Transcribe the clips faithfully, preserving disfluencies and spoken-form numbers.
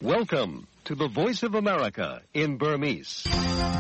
Welcome to the Voice of America in Burmese. ။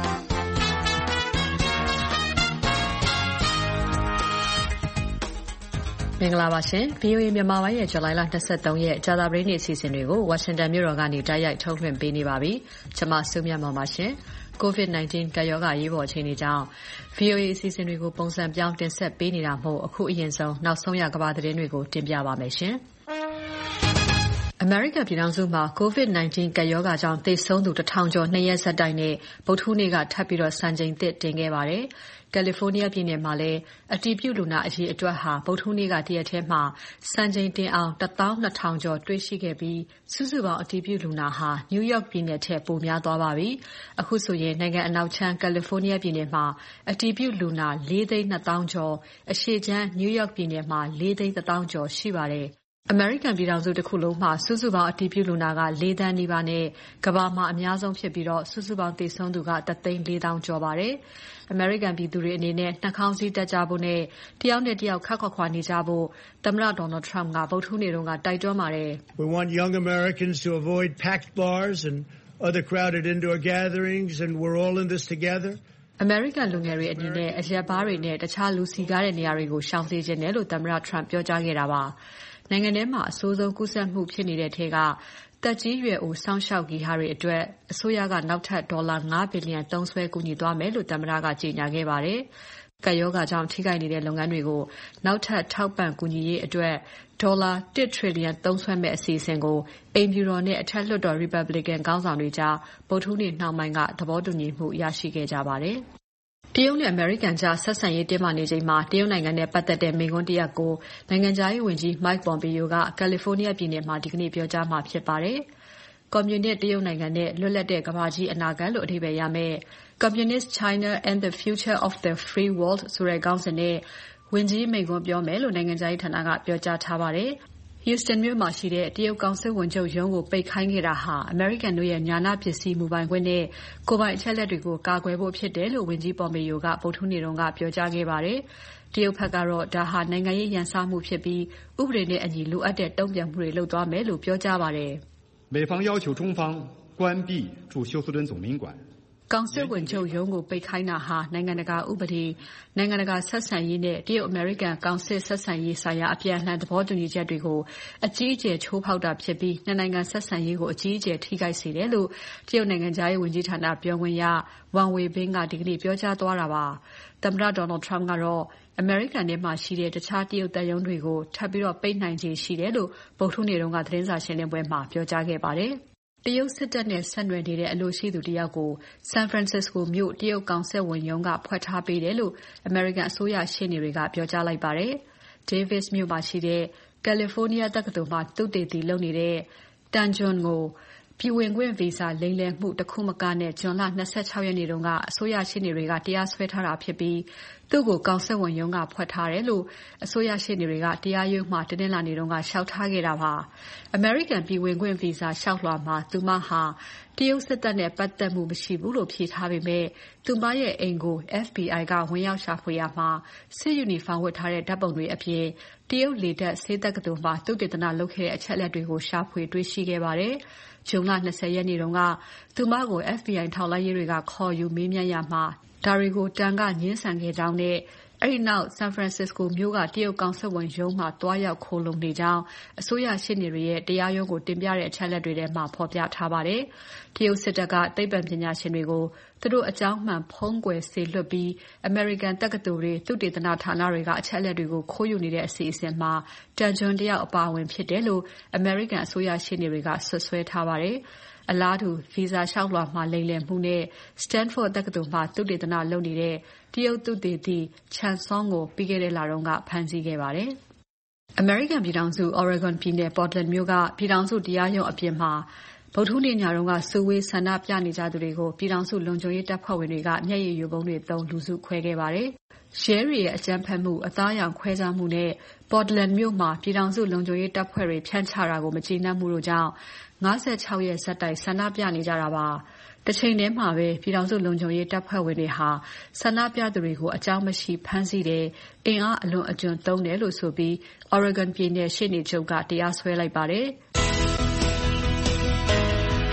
မင်္ဂလာပါရှင်။ V O A မြန်မာပိုင်းရဲ့ဇူလိုင်လ၂၃ရက်ကြာသပတေးနေ့အစီအစဉ်တွေကိုဝါရှင်တန်မြို့တော်ကနေတိုက်ရိုက်ထုတ်လွှင့်ပေးနေပါပြီ။ကျွန်မစုမြတ်မောင်ပါရှင်။ COVID nineteen ကပ်ရောဂါရေးပေါ်အခြေအနေကြောင့် V O A အစီအစဉ်တွေကိုပုံစံပြောင်းတင်ဆက်ပေးနေတာမို့အခုအရင်ဆုံးနောက်ဆုံးရကမ္ဘာသတင်းတွေကိုတင်ပြပါမယ်ရှင်။အမေရိကန်ပြည်ထောင်စုမှာ COVID nineteen ကပ်ရောဂါကြောင့်သေဆုံးသူတစ်ထောင်ကျော်နှစ်ရက်ဆက်တိုက်နဲ့ဗုဒ္ဓဟူးနေ့ကထပ်ပြီးစံချိန်သစ်တင်ခဲ့ပါတယ်။ကယ်လီဖိုးနီးယားပြည်နယ်မှာလည်းအတည်ပြုလူနာအရေအတွက်ဟာဗုဒ္ဓဟူးနေ့ကတရက်ထဲမှာစံချိန်တင်အောင်တစ်သောင်းနှစ်ထောင်ကျော်တွေ့ရှိခဲ့ပြီးစုစုပေါင်းအတည်ပြုလူနာဟာနယူးယောက်ပြည်နယ်ထက်ပိုများသွားပါပြီ။အခုဆိုရင်နိုင်ငံအနောက်ခြမ်းကယ်လီဖိုးနီးယားပြည်နယ်မှာအတည်ပြုလူနာလေးသိန်းနှစ်သောင်းကျော်အရှေ့ခြမ်းနယူးယောက်ပြည်နယ်မှာလေးသိန်းတစ်သောင်းကျော်ရှိပါတယ်။အမေရိကန်ပြည်ထောင်စုတစ်ခုလုံးမှာစုစုပေါင်းအတည်ပြုလူနာကလေးသန်းနီးပါးနဲ့ကမ္ဘာမှာအများဆုံးဖြစ်ပြီးတော့စုစုပေါင်းသေဆုံးသူကတစ်သိန်းလေးသောင်းကျော်ပါတယ်။အမေရိကန်ပြည်သူတွေအနေနဲ့နှာခေါင်းစည်းတပ်ကြဖို့နဲ့တယောက်နဲ့တယောက်ခပ်ခွာခွာနေကြဖို့သမ္မတ Donald Trump ကဗုဒ္ဓဟူးနေ့တုန်းကတိုက်တွန်းပါတယ်။ We want young Americans to avoid packed bars and other crowded indoor gatherings and we're all in this together. အမေရိကန်လူငယ်တွေအနေနဲ့အရက်ဘားတွေနဲ့တခြားလူစည်ကားတဲ့နေရာတွေကိုရှောင်စေချင်တယ်လို့သမ္မတ Trump ပြောကြားခဲ့တာပါ။နိုင်ငံထဲမှာအဆိုးဆုံးကူးစက်မှုဖြစ်နေတဲ့ထဲကတက်ကြီးရွယ်အိုစောင့်ရှောက်ဂီဟာတွေအတွက်အစိုးရကနောက်ထပ်ဒေါ်လာငါးဘီလီယံသုံးစွဲကူညီသွားမယ်လို့သမ္မတကကြေညာခဲ့ပါတယ်။ကပ်ရောဂါကြောင့်ထိခိုက်နေတဲ့လုပ်ငန်းတွေကိုနောက်ထပ်ထောက်ပံ့ကူညီရေးအတွက်ဒေါ်လာတစ်ထရီလီယံသုံးစွဲမဲ့အစီအစဉ်ကိုအိမ်ဖြူတော်နဲ့အထက်လွှတ်တော် Republican ခေါင်းဆောင်တွေကြားဗုဒ္ဓဟူးနေ့နှောင်းပိုင်းကသဘောတူညီမှုရရှိခဲ့ကြပါတယ်။တရုတ်နဲ့အမေရိကန်ကြားဆက်ဆံရေးတင်းမာနေချိန်မှာတရုတ်နိုင်ငံနဲ့ပတ်သက်တဲ့မိန့်ခွန်းတစ်ရပ်ကိုနိုင်ငံခြားရေးဝန်ကြီး Mike Pompeo ကကယ်လီဖိုးနီးယားပြည်နယ်မှာဒီကနေ့ပြောကြားမှာဖြစ်ပါတယ်။ ကွန်မြူနစ်တရုတ်နိုင်ငံနဲ့လွတ်လပ်တဲ့ကမ္ဘာကြီးအနာဂတ်လို့အဓိပ္ပာယ်ရမယ့် Communist China and the Future of the Free World ဆိုတဲ့ခေါင်းစဉ်နဲ့ဝန်ကြီးမိန့်ခွန်းပြောမယ်လို့နိုင်ငံခြားရေးဌာနကပြောကြားထားပါတယ်။ Houston မြို့မှာရှိတဲ့တရုတ်ကောင်စစ်ဝန်ချုပ်ရုံးကိုပိတ်ခိုင်းခဲ့တာဟာအမေရိကန်တို့ရဲ့ညာဏပစ္စည်းမူပိုင်ခွင့်နဲ့ကိုယ်ပိုင်အချက်အလက်တွေကိုကာကွယ်ဖို့ဖြစ်တယ်လို့ဝန်ကြီး Pompeo ကဗုဒ္ဓဟူးနေ့တုန်းကပြောကြားခဲ့ပါတယ်။တရုတ်ဘက်ကတော့ဒါဟာနိုင်ငံရေးရန်စမှုဖြစ်ပြီးဥပဒေနဲ့အညီလိုအပ်တဲ့တုံ့ပြန်မှုတွေလုပ်သွားမယ်လို့ပြောကြားပါတယ်။美方要求中方关闭驻休斯敦总领馆ကောင်စစ်ဝန်ချုပ်ရုံးကိုပိတ်ခိုင်းတာဟာနိုင်ငံတကာဥပဒေနိုင်ငံတကာဆက်ဆံရေးနဲ့တရုတ်အမေရိကန်ကောင်စစ်ဆက်ဆံရေးဆိုင်ရာအပြန်အလှန်သဘောတူညီချက်တွေကိုအကြီးအကျယ်ချိုးဖောက်တာဖြစ်ပြီးနှစ်နိုင်ငံဆက်ဆံရေးကိုအကြီးအကျယ်ထိခိုက်စေတယ်လို့တရုတ်နိုင်ငံသားရေးဝန်ကြီးဌာနပြောခွင့်ရဝမ်ဝေဘင်းကဒီကနေ့ပြောကြားသွားတာပါ။သမ္မတ Donald Trump ကတော့အမေရိကန်ထဲမှာရှိတဲ့တခြားတရုတ်တပ်ရုံးတွေကိုထပ်ပြီးတော့ပိတ်နိုင်ခြေရှိတယ်လို့ဗုဒ္ဓဟူးနေ့တုန်းကသတင်းစာရှင်းလင်းပွဲမှာပြောကြားခဲ့ပါတယ်။တရုတ်စစ်တပ်နဲ့ဆက်နွယ်နေတဲ့အလို့ရှိသူတယောက်ကို San Francisco မြို့တရုတ်ကောင်စစ်ဝန်ရုံးကဖွဲ့ထားပေးတယ်လို့အမေရိကန်အစိုးရရှေ့နေတွေကပြောကြားလိုက်ပါတယ်။ Davis မြို့မှာရှိတဲ့ California တက္ကသိုလ်မှာသုတေသီလုပ်နေတဲ့ Tan Jun ကိုပြည်ဝင်ခွင့်ဗီဇာလိမ်လည်မှုတစ်ခုမကနဲ့ဇွန်လ၂၆ရက်နေ့တုန်းကအစိုးရရှေ့နေတွေကတရားစွဲထားတာဖြစ်ပြီးသူ့ကိုကောင်စစ်ဝန်ရုံးကဖွဲ့ထားတယ်လို့အစိုးရရှေ့နေတွေကတရားရုံးမှာတင်းလာနေတုန်းကလျှောက်ထားခဲ့တာပါ။ American ပြည်ဝင်ခွင့်ဗီဇာလျှောက်လွှာမှာသူမဟာတရုတ်စစ်တပ်နဲ့ပတ်သက်မှုမရှိဘူးလို့ဖြေထားပေမဲ့သူမရဲ့အိမ်ကို F B I ကဝင်ရောက်ရှာဖွေရာမှာစစ်ယူနီဖောင်းဝတ်ထားတဲ့ဓာတ်ပုံတွေအပြင်တရုတ်လေတပ်ဆေးတက္ကသိုလ်မှာသုတေသနလုပ်ခဲ့တဲ့အချက်အလက်တွေကိုရှာဖွေတွေ့ရှိခဲ့ပါတယ်။ဇွန်လ၂၀ရက်နေ့တုန်းကသူမကို F B I ထောက်လှမ်းရေးတွေကခေါ်ယူမေးမြန်းရာမှာဒါတွေကိုတန်ကငင်းဆန်ခဲ့ကြောင်းနဲ့အဲဒီနောက် San Francisco မြို့ကတရုတ်ကောင်စစ်ဝန်ရုံးမှာတွားရောက်ခိုလုံနေကြောင်းအစိုးရရှေ့နေတွေရဲ့တရားရုံးကိုတင်ပြတဲ့အချက်အလက်တွေထဲမှာဖော်ပြထားပါတယ်။တရုတ်စစ်တပ်ကသိပ္ပံပညာရှင်တွေကိုသူတို့အကြောင်းမှန်ဖုံးကွယ်စေလွှတ်ပြီး American တက္ကသိုလ်တွေသုတေသနဌာနတွေကအချက်အလက်တွေကိုခိုးယူနေတဲ့အစီအစဉ်မှာတန်ဂျွန်တယောက်အပါအဝင်ဖြစ်တယ်လို့ American အစိုးရရှေ့နေတွေကဆွဆွဲထားပါတယ်။အလားတူဗီဇာလျှောက်လွှာမှာလိမ်လည်မှုနဲ့ Stanford တက္ကသိုလ်မှာသုတေသနလုပ်နေတဲ့တရုတ်သုတေသီ Chen Song ကိုပြီးခဲ့တဲ့လတုန်းကဖမ်းဆီးခဲ့ပါတယ်။ American ပြည်ထောင်စု Oregon ပြည်နယ် Portland မြို့ကပြည်ထောင်စုတရားရုံးအပြင်မှာဗုဒ္ဓဟူးနေ့ညတုန်းကစုဝေးဆန္ဒပြနေကြသူတွေကိုပြည်ထောင်စုလုံခြုံရေးတပ်ဖွဲ့ဝင်တွေကမျက်ရည်ယိုဗုံးတွေသုံးလူစုခွဲခဲ့ပါတယ်။ရဲတွေရဲ့အကြမ်းဖက်မှုအသားရောင်ခွဲခြားမှုနဲ့ Portland မြို့မှာပြည်ထောင်စုလုံခြုံရေးတပ်ဖွဲ့တွေဖြန့်ချတာကိုမကျေနပ်မှုတို့ကြောင့်၅၆ရက်ဆက်တိုက်ဆန္ဒပြနေကြတာပါ။တစ်ချိန်တည်းမှာပဲပြည်ထောင်စုလုံခြုံရေးတပ်ဖွဲ့ဝင်တွေဟာဆန္ဒပြသူတွေကိုအကြောင်းမရှိဖမ်းဆီးတယ်အင်အားအလွန်အကျွံသုံးတယ်လို့ဆိုပြီး Oregon ပြည်နယ်ရှေ့နေချုပ်ကတရားစွဲလိုက်ပါတယ်။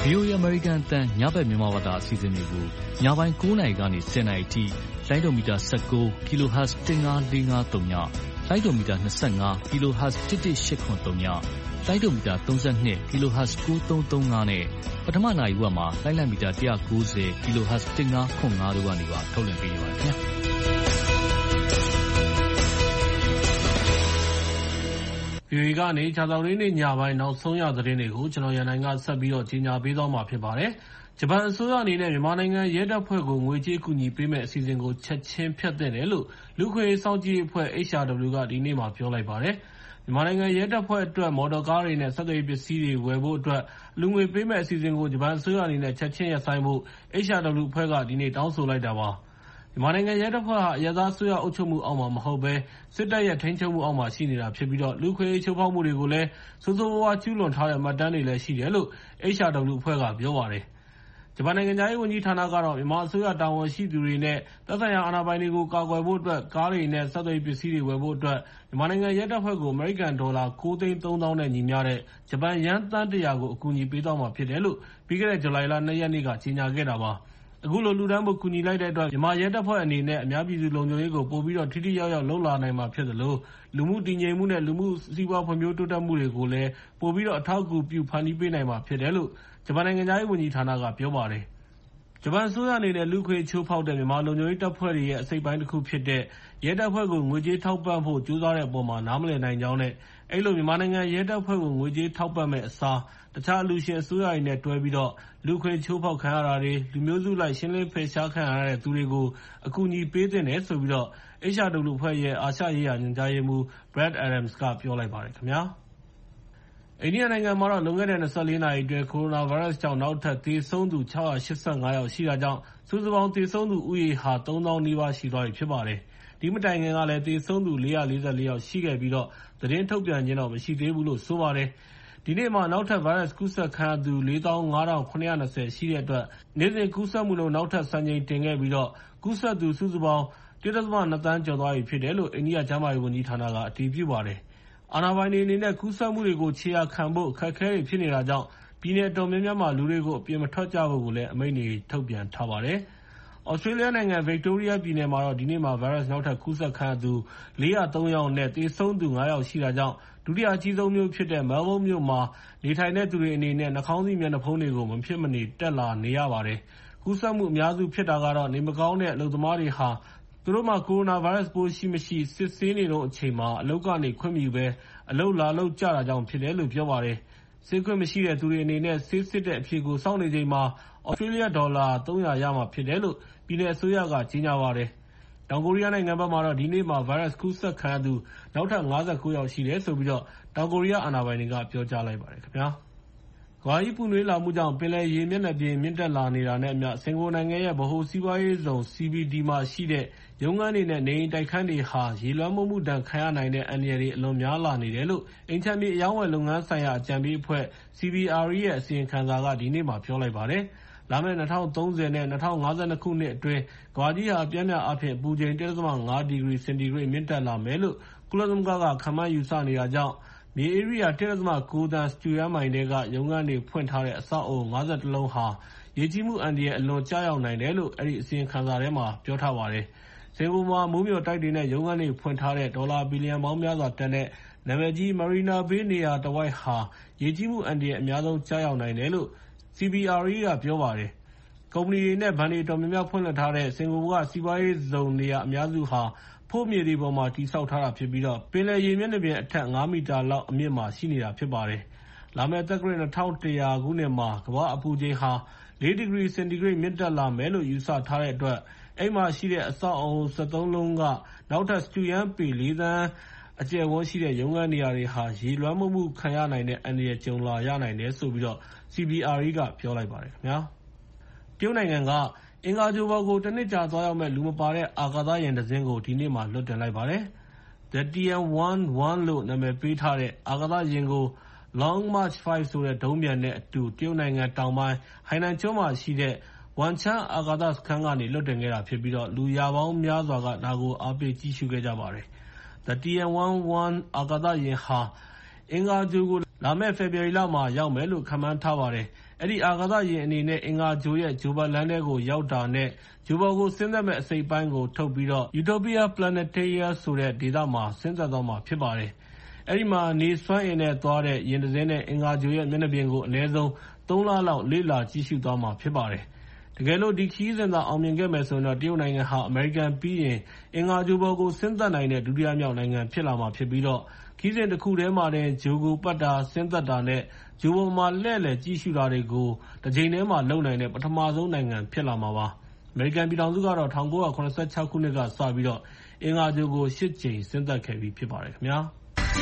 ဗွီအိုအေ American အသံညဘက်မြန်မာဘာသာအစီအစဉ်တွေကိုညပိုင်း၉နာရီကနေ၁၀နာရီအထိလိုင်းဒိုမီတာ၁၉ kilohertz ၁၅၄၅၃ညလိုင်းဒိုမီတာ၂၅ kilohertz ၁၁၈၇၃ညလိုင်းဒိုမီတာ၃၂ kilohertz ၉၃၃၅နဲ့ပထမနာရီဝက်မှာလိုင်းလံမီတာ၁၉၀ kilohertz ၁၅ခွန်၅တို့ကနေပါထုတ်လွှင့်ပေးနေပါတယ်ခင်ဗျာဗီအိုအေကနေခြာတော်လေးနေ့ညပိုင်းနောက်ဆုံးရသတင်းတွေကိုကျွန်တော်ရန်နိုင်ကဆက်ပြီးတော့ကြီးညာပေးသွားမှာဖြစ်ပါတယ်။ဂျပန်အစိုးရအနေနဲ့မြန်မာနိုင်ငံရဲတပ်ဖွဲ့ကိုငွေကြေးကူညီပေးမဲ့အစီအစဉ်ကိုချက်ချင်းဖျက်သိမ်းတယ်လို့လူခွေစောင့်ကြည့်အဖွဲ့ H R W ကဒီနေ့မှပြောလိုက်ပါတယ်။မြန်မာနိုင်ငံရဲတပ်ဖွဲ့အတွက်မော်တော်ကားတွေနဲ့စက်သွေးပစ္စည်းတွေဝယ်ဖို့အတွက်လူငွေပေးမဲ့အစီအစဉ်ကိုဂျပန်အစိုးရအနေနဲ့ချက်ချင်းရပ်ဆိုင်းဖို့ H R W အဖွဲ့ကဒီနေ့တောင်းဆိုလိုက်တာပါ။မြန်မာနိုင်ငံရဲတပ်ဖွဲ့ဟာအရပ်သားအစိုးရအုပ်ချုပ်မှုအောက်မှာမဟုတ်ဘဲစစ်တပ်ရဲ့ထိန်းချုပ်မှုအောက်မှာရှိနေတာဖြစ်ပြီးတော့လူခွေချိုးဖောက်မှုတွေကိုလည်းစိုးစိုးဝါးဝါးကျူးလွန်ထားတဲ့မှတ်တမ်းတွေလည်းရှိတယ်လို့ H R W အဖွဲ့ကပြောပါတယ်။ဂျပန်နိုင်ငံသားရေးဝန်ကြီးဌာနကတော့မြန်မာအစိုးရတာဝန်ရှိသူတွေနဲ့သက်ဆိုင်ရာအာဏာပိုင်တွေကိုကာကွယ်ဖို့အတွက်ကားတွေနဲ့စက်သွေးပစ္စည်းတွေဝယ်ဖို့အတွက်မြန်မာနိုင်ငံရဲတပ်ဖွဲ့ကိုအမေရိကန်ဒေါ်လာ၉သိန်းသုံးသောင်းနဲ့ညီမျှတဲ့ဂျပန်ယန်းသန်း၁၀၀ကိုအကူအညီပေးသွားမှာဖြစ်တယ်လို့ပြီးခဲ့တဲ့ဇူလိုင်လ၂ရက်နေ့ကကြေညာခဲ့တာပါ။အခုလိုလူတန်းဖို့ကူညီလိုက်တဲ့အတွက်မြန်မာရဲတပ်ဖွဲ့အနေနဲ့အများပြည်သူလုံခြုံရေးကိုပိုပြီးတော့ထိထိရောက်ရောက်လုပ်လာနိုင်မှာဖြစ်သလိုလူမှုတည်ငြိမ်မှုနဲ့လူမှုစီးပွားဖွံ့ဖြိုးတိုးတက်မှုတွေကိုလည်းပိုပြီးတော့အထောက်အကူပြုဖန်တီးပေးနိုင်မှာဖြစ်တယ်လို့ဂျပန်နိုင်ငံသားရေးဝန်ကြီးဌာနကပြောပါတယ်။ဂျပန်အစိုးရအနေနဲ့လူခွေချိုးဖောက်တဲ့မြန်မာလုံခြုံရေးတပ်ဖွဲ့တွေရဲ့အစိတ်ပိုင်းတစ်ခုဖြစ်တဲ့ရဲတပ်ဖွဲ့ကိုငွေကြေးထောက်ပံ့ဖို့ကြိုးစားတဲ့အပေါ်မှာနားမလည်နိုင်ကြောင်းနဲ့အဲ့လိုမြန်မာနိုင်ငံရဲတပ်ဖွဲ့ကိုငွေကြေးထောက်ပံ့မဲ့အစားတခြားအလူရှင်အစိုးရတွေနဲ့တွဲပြီးတော့လူခွေချိုးဖောက်ခံရတာတွေလူမျိုးစုလိုက်ရှင်းလင်းဖယ်ရှားခံရတဲ့သူတွေကိုအကူအညီပေးသင့်တယ်ဆိုပြီးတော့ H R W အဖွဲ့ရဲ့အာရှရေးရာညွှန်ကြားရေးမှူး Brad Adams ကပြောလိုက်ပါတယ်ခင်ဗျာ။အိန္ဒိယနိုင်ငံမှာတော့လွန်ခဲ့တဲ့၂၄နာရီအတွင်းကိုရိုနာဗိုင်းရပ်စ်ကြောင့်နောက်ထပ်သေဆုံးသူ၆၈၅ယောက်ရှိတာကြောင့်စုစုပေါင်းသေဆုံးသူဦးရေဟာသုံးသောင်းနီးပါးရှိသွားပြီဖြစ်ပါတယ်။ဒီမတိုင်ခင်ကလည်းသေဆုံးသူ၄၄၄ယောက်ရှိခဲ့ပြီးတော့သတင်းထုတ်ပြန်ခြင်းတော့မရှိသေးဘူးလို့ဆိုပါတယ်။ဒီနေ့မှာနောက်ထပ်ဗိုင်းရပ်စ်ကူးစက်ခံရသူ၄သောင်း၅ထောင်ခုနှစ်ရာ၂၀ရှိတဲ့အတွက်နေ့စဉ်ကူးစက်မှုနှုန်းနောက်ထပ်စံချိန်တင်ခဲ့ပြီးတော့ကူးစက်သူစုစုပေါင်း၁.၂သန်းကျော်သွားပြီဖြစ်တယ်လို့အိန္ဒိယကျန်းမာရေးဝန်ကြီးဌာနကအတည်ပြုပါတယ်။အာဏာပိုင်တွေအနေနဲ့ကူးစက်မှုတွေကိုခြေရာခံဖို့အခက်အခဲတွေဖြစ်နေတာကြောင့်ပြည်နယ်တော်များများမှာလူတွေကိုအပြင်မထွက်ကြဖို့ကိုလည်းအမိန့်တွေထုတ်ပြန်ထားပါတယ်။ဩစတြေးလျနိုင်ငံဗစ်တိုးရီးယားပြည်နယ်မှာတော့ဒီနေ့မှာဗိုင်းရပ်စ်နောက်ထပ်ကူးစက်ခံရသူ၄၀၃ယောက်နဲ့သေဆုံးသူ၅ယောက်ရှိတာကြောင့်ဒုတိယအကြီးဆုံးမြို့ဖြစ်တဲ့မဲလ်ဘုန်းမြို့မှာနေထိုင်တဲ့သူတွေအနေနဲ့နှာခေါင်းစည်းမျက်နှာဖုံးတွေကိုမဖြစ်မနေတက်လာနေရပါတယ်။ကူးစက်မှုအများစုဖြစ်တာကတော့နေမကောင်းတဲ့အလုပ်သမားတွေဟာသူတို့မှာကိုရိုနာဗိုင်းရပ်စ်ပိုးရှိမရှိစစ်ဆေးနေတဲ့အချိန်မှာအလုပ်ကနေခွင့်မယူဘဲအလုပ်လာလုပ်ကြတာကြောင့်ဖြစ်တယ်လို့ပြောပါတယ်။ဆေးခွင့်မရှိတဲ့သူတွေအနေနဲ့ဆေးစစ်တဲ့အဖြေကိုစောင့်နေချိန်မှာဩစတြေးလျဒေါ်လာသုံးရာရမှာဖြစ်တယ်လို့ပြည်내အစိုးရကကြေညာပါတယ်။တောင်ကိုရီးယားနိုင်ငံဘက်မှာတော့ဒီနေ့မှာဗိုင်းရပ်စ်ကူးစက်ခံရသူနောက်ထပ်၅၉ယောက်ရှိတယ်ဆိုပြီးတော့တောင်ကိုရီးယားအာဏာပိုင်တွေကပြောကြားလိုက်ပါတယ်ခင်ဗျာ။ကမ္ဘာကြီးပူနွေးလာမှုကြောင့်ပင်လယ်ရေမျက်နှာပြင်မြင့်တက်လာနေတာနဲ့အမျှစင်ကာပူနိုင်ငံရဲ့ဗဟိုစီးပွားရေးဇုန် C B D မှာရှိတဲ့ရုံးခန်းတွေနဲ့နေအိမ်တိုက်ခန်းတွေဟာရေလွှမ်းမိုးမှုဒဏ်ခံရနိုင်တဲ့အန္တရာယ်တွေအလွန်များလာနေတယ်လို့အိမ်ခြံမြေအရောင်းအဝယ်လုပ်ငန်းဆိုင်ရာအကြံပေးအဖွဲ့ C B R E ရဲ့အစီရင်ခံစာကဒီနေ့မှပြောလိုက်ပါတယ်။လာမယ့်၂၀၃၀နဲ့၂၀၅၂ခုနှစ်အတွင်းကမ္ဘာကြီးဟာအပြည့်အများအားဖြင့်အပူချိန် ၁.၅ ဒီဂရီစင်တီဂရိတ်မြင့်တက်လာမယ်လို့ကုလသမဂ္ဂကခန့်မှန်းယူဆနေတာကြောင့်မြေဧရိယာ ၁.၉ သန်းစတုရန်းမိုင်တွေကရုံးခန်းတွေဖွင့်ထားတဲ့အဆောက်အအုံ၅၁လုံးဟာရေကြီးမှုအန္တရာယ်အလွန်ကျရောက်နိုင်တယ်လို့အဲဒီအစီရင်ခံစာထဲမှာပြောထားပါတယ်။စင်ကာပူမှာမိုးမျှော်တိုက်တွေနဲ့ရုံးခန်းတွေဖွင့်ထားတဲ့ဒေါ်လာဘီလီယံပေါင်းများစွာတန်တဲ့နာမည်ကြီး Marina Bay နေရာတဝိုက်ဟာရေကြီးမှုအန္တရာယ်အများဆုံးကျရောက်နိုင်တယ်လို့ C B R E ကပြောပါတယ်။ကုမ္ပဏီတွေနဲ့ဘဏ်တွေတော်များများဖွင့်လှစ်ထားတဲ့စင်ကာပူကစီးပွားရေးဇုန်နေရာအများစုဟာဖို့မြေတွေပေါ်မှာတည်ဆောက်ထားတာဖြစ်ပြီးတော့ပင်လယ်ရေမျက်နှာပြင်အထက်၅မီတာလောက်အမြင့်မှာရှိနေတာဖြစ်ပါတယ်။လာမယ့်သက္ကရာဇ်၂၁၀၀ခုနှစ်မှာကမ္ဘာ့အပူချိန်ဟာ၄ဒီဂရီစင်တီဂရိတ်မြင့်တက်လာမယ်လို့ယူဆထားတဲ့အတွက်အဲ့မှာရှိတဲ့အဆောက်အအုံ၁၃လုံးကနောက်ထပ်စတုရန်းပေ၄သန်းအကျယ်ဝန်းရှိတဲ့ရုံးခန်းနေရာတွေဟာရေလွှမ်းမိုးမှုခံရနိုင်တဲ့အန္တရာယ်ကြုံလာရနိုင်တယ်ဆိုပြီးတော့ C B R E ကပြောလိုက်ပါတယ်ခင်ဗျာ။တရုတ်နိုင်ငံကအင်္ဂါဂြိုဟ်ပေါ်ကိုတနှစ်ကြာသွားရောက်မဲ့လူမပါတဲ့အာကာသယာဉ်တစ်စင်းကိုဒီနေ့မှလွှတ်တင်လိုက်ပါတယ်။ The Tian Wen-one လို့နာမည်ပေးထားတဲ့အာကာသယာဉ်ကို Long March ၅ ဆိုတဲ့ဒုံးပျံနဲ့အတူတရုတ်နိုင်ငံတောင်ပိုင်းဟိုင်နန်ကျွန်းမှာရှိတဲ့ Wenchang အာကာသစခန်းကနေလွှတ်တင်ခဲ့တာဖြစ်ပြီးတော့လူရာပေါင်းများစွာကဒါကိုအားပေးကြည့်ရှုခဲ့ကြပါတယ်။ The Tian Wen-one အာကာသယာဉ်ဟာအင်္ဂါဂြိုဟ်ကိုလာမယ့်ဖေဖော်ဝါရီလမှာရောက်မယ်လို့ခန့်မှန်းထားပါတယ်။အဲဒီအာကာသယာဉ်အနေနဲ့အင်္ဂါဂြိုဟ်ရဲ့ဂြိုဟ်ပတ်လမ်းထဲကိုရောက်တာနဲ့ဂြိုဟ်ပေါ်ကိုဆင်းသက်မယ့်အစိတ်အပိုင်းကိုထုတ်ပြီးတော့ Utopia Planitia ဆိုတဲ့ဒေသမှာဆင်းသက်သွားမှာဖြစ်ပါတယ်။အဲဒီမှာနေစွမ်းအင်နဲ့သွားတဲ့ယာဉ်တစ်စင်းနဲ့အင်္ဂါဂြိုဟ်ရဲ့မျက်နှာပြင်ကိုအနည်းဆုံးသုံးလလောက်လေ့လာကြည့်ရှုသွားမှာဖြစ်ပါတယ်။တကယ်လို့ဒီခရီးစဉ်သာအောင်မြင်ခဲ့မယ်ဆိုရင်တော့တရုတ်နိုင်ငံဟာအမေရိကန်ပြီးရင်အင်္ဂါဂြိုဟ်ပေါ်ကိုဆင်းသက်နိုင်တဲ့ဒုတိယမြောက်နိုင်ငံဖြစ်လာမှာဖြစ်ပြီးတော့ခရီးစဉ်တစ်ခုတည်းမှာတင်ဂြိုဟ်ကိုပတ်တာဆင်းသက်တာနဲ့ဂြိုဟ်ပေါ်မှာလှည့်လည်ကြည့်ရှုတာတွေကိုတစ်ချိန်တည်းမှာလုပ်နိုင်တဲ့ပထမဆုံးနိုင်ငံဖြစ်လာမှာပါ။အမေရိကန်ပြည်ထောင်စုကတော့၁၉၇၆ခုနှစ်ကစပြီးတော့အင်္ဂါဂြိုဟ်ကိုရှစ်ကြိမ်ဆင်းသက်ခဲ့ပြီးဖြစ်ပါတယ်ခင်ဗျာ။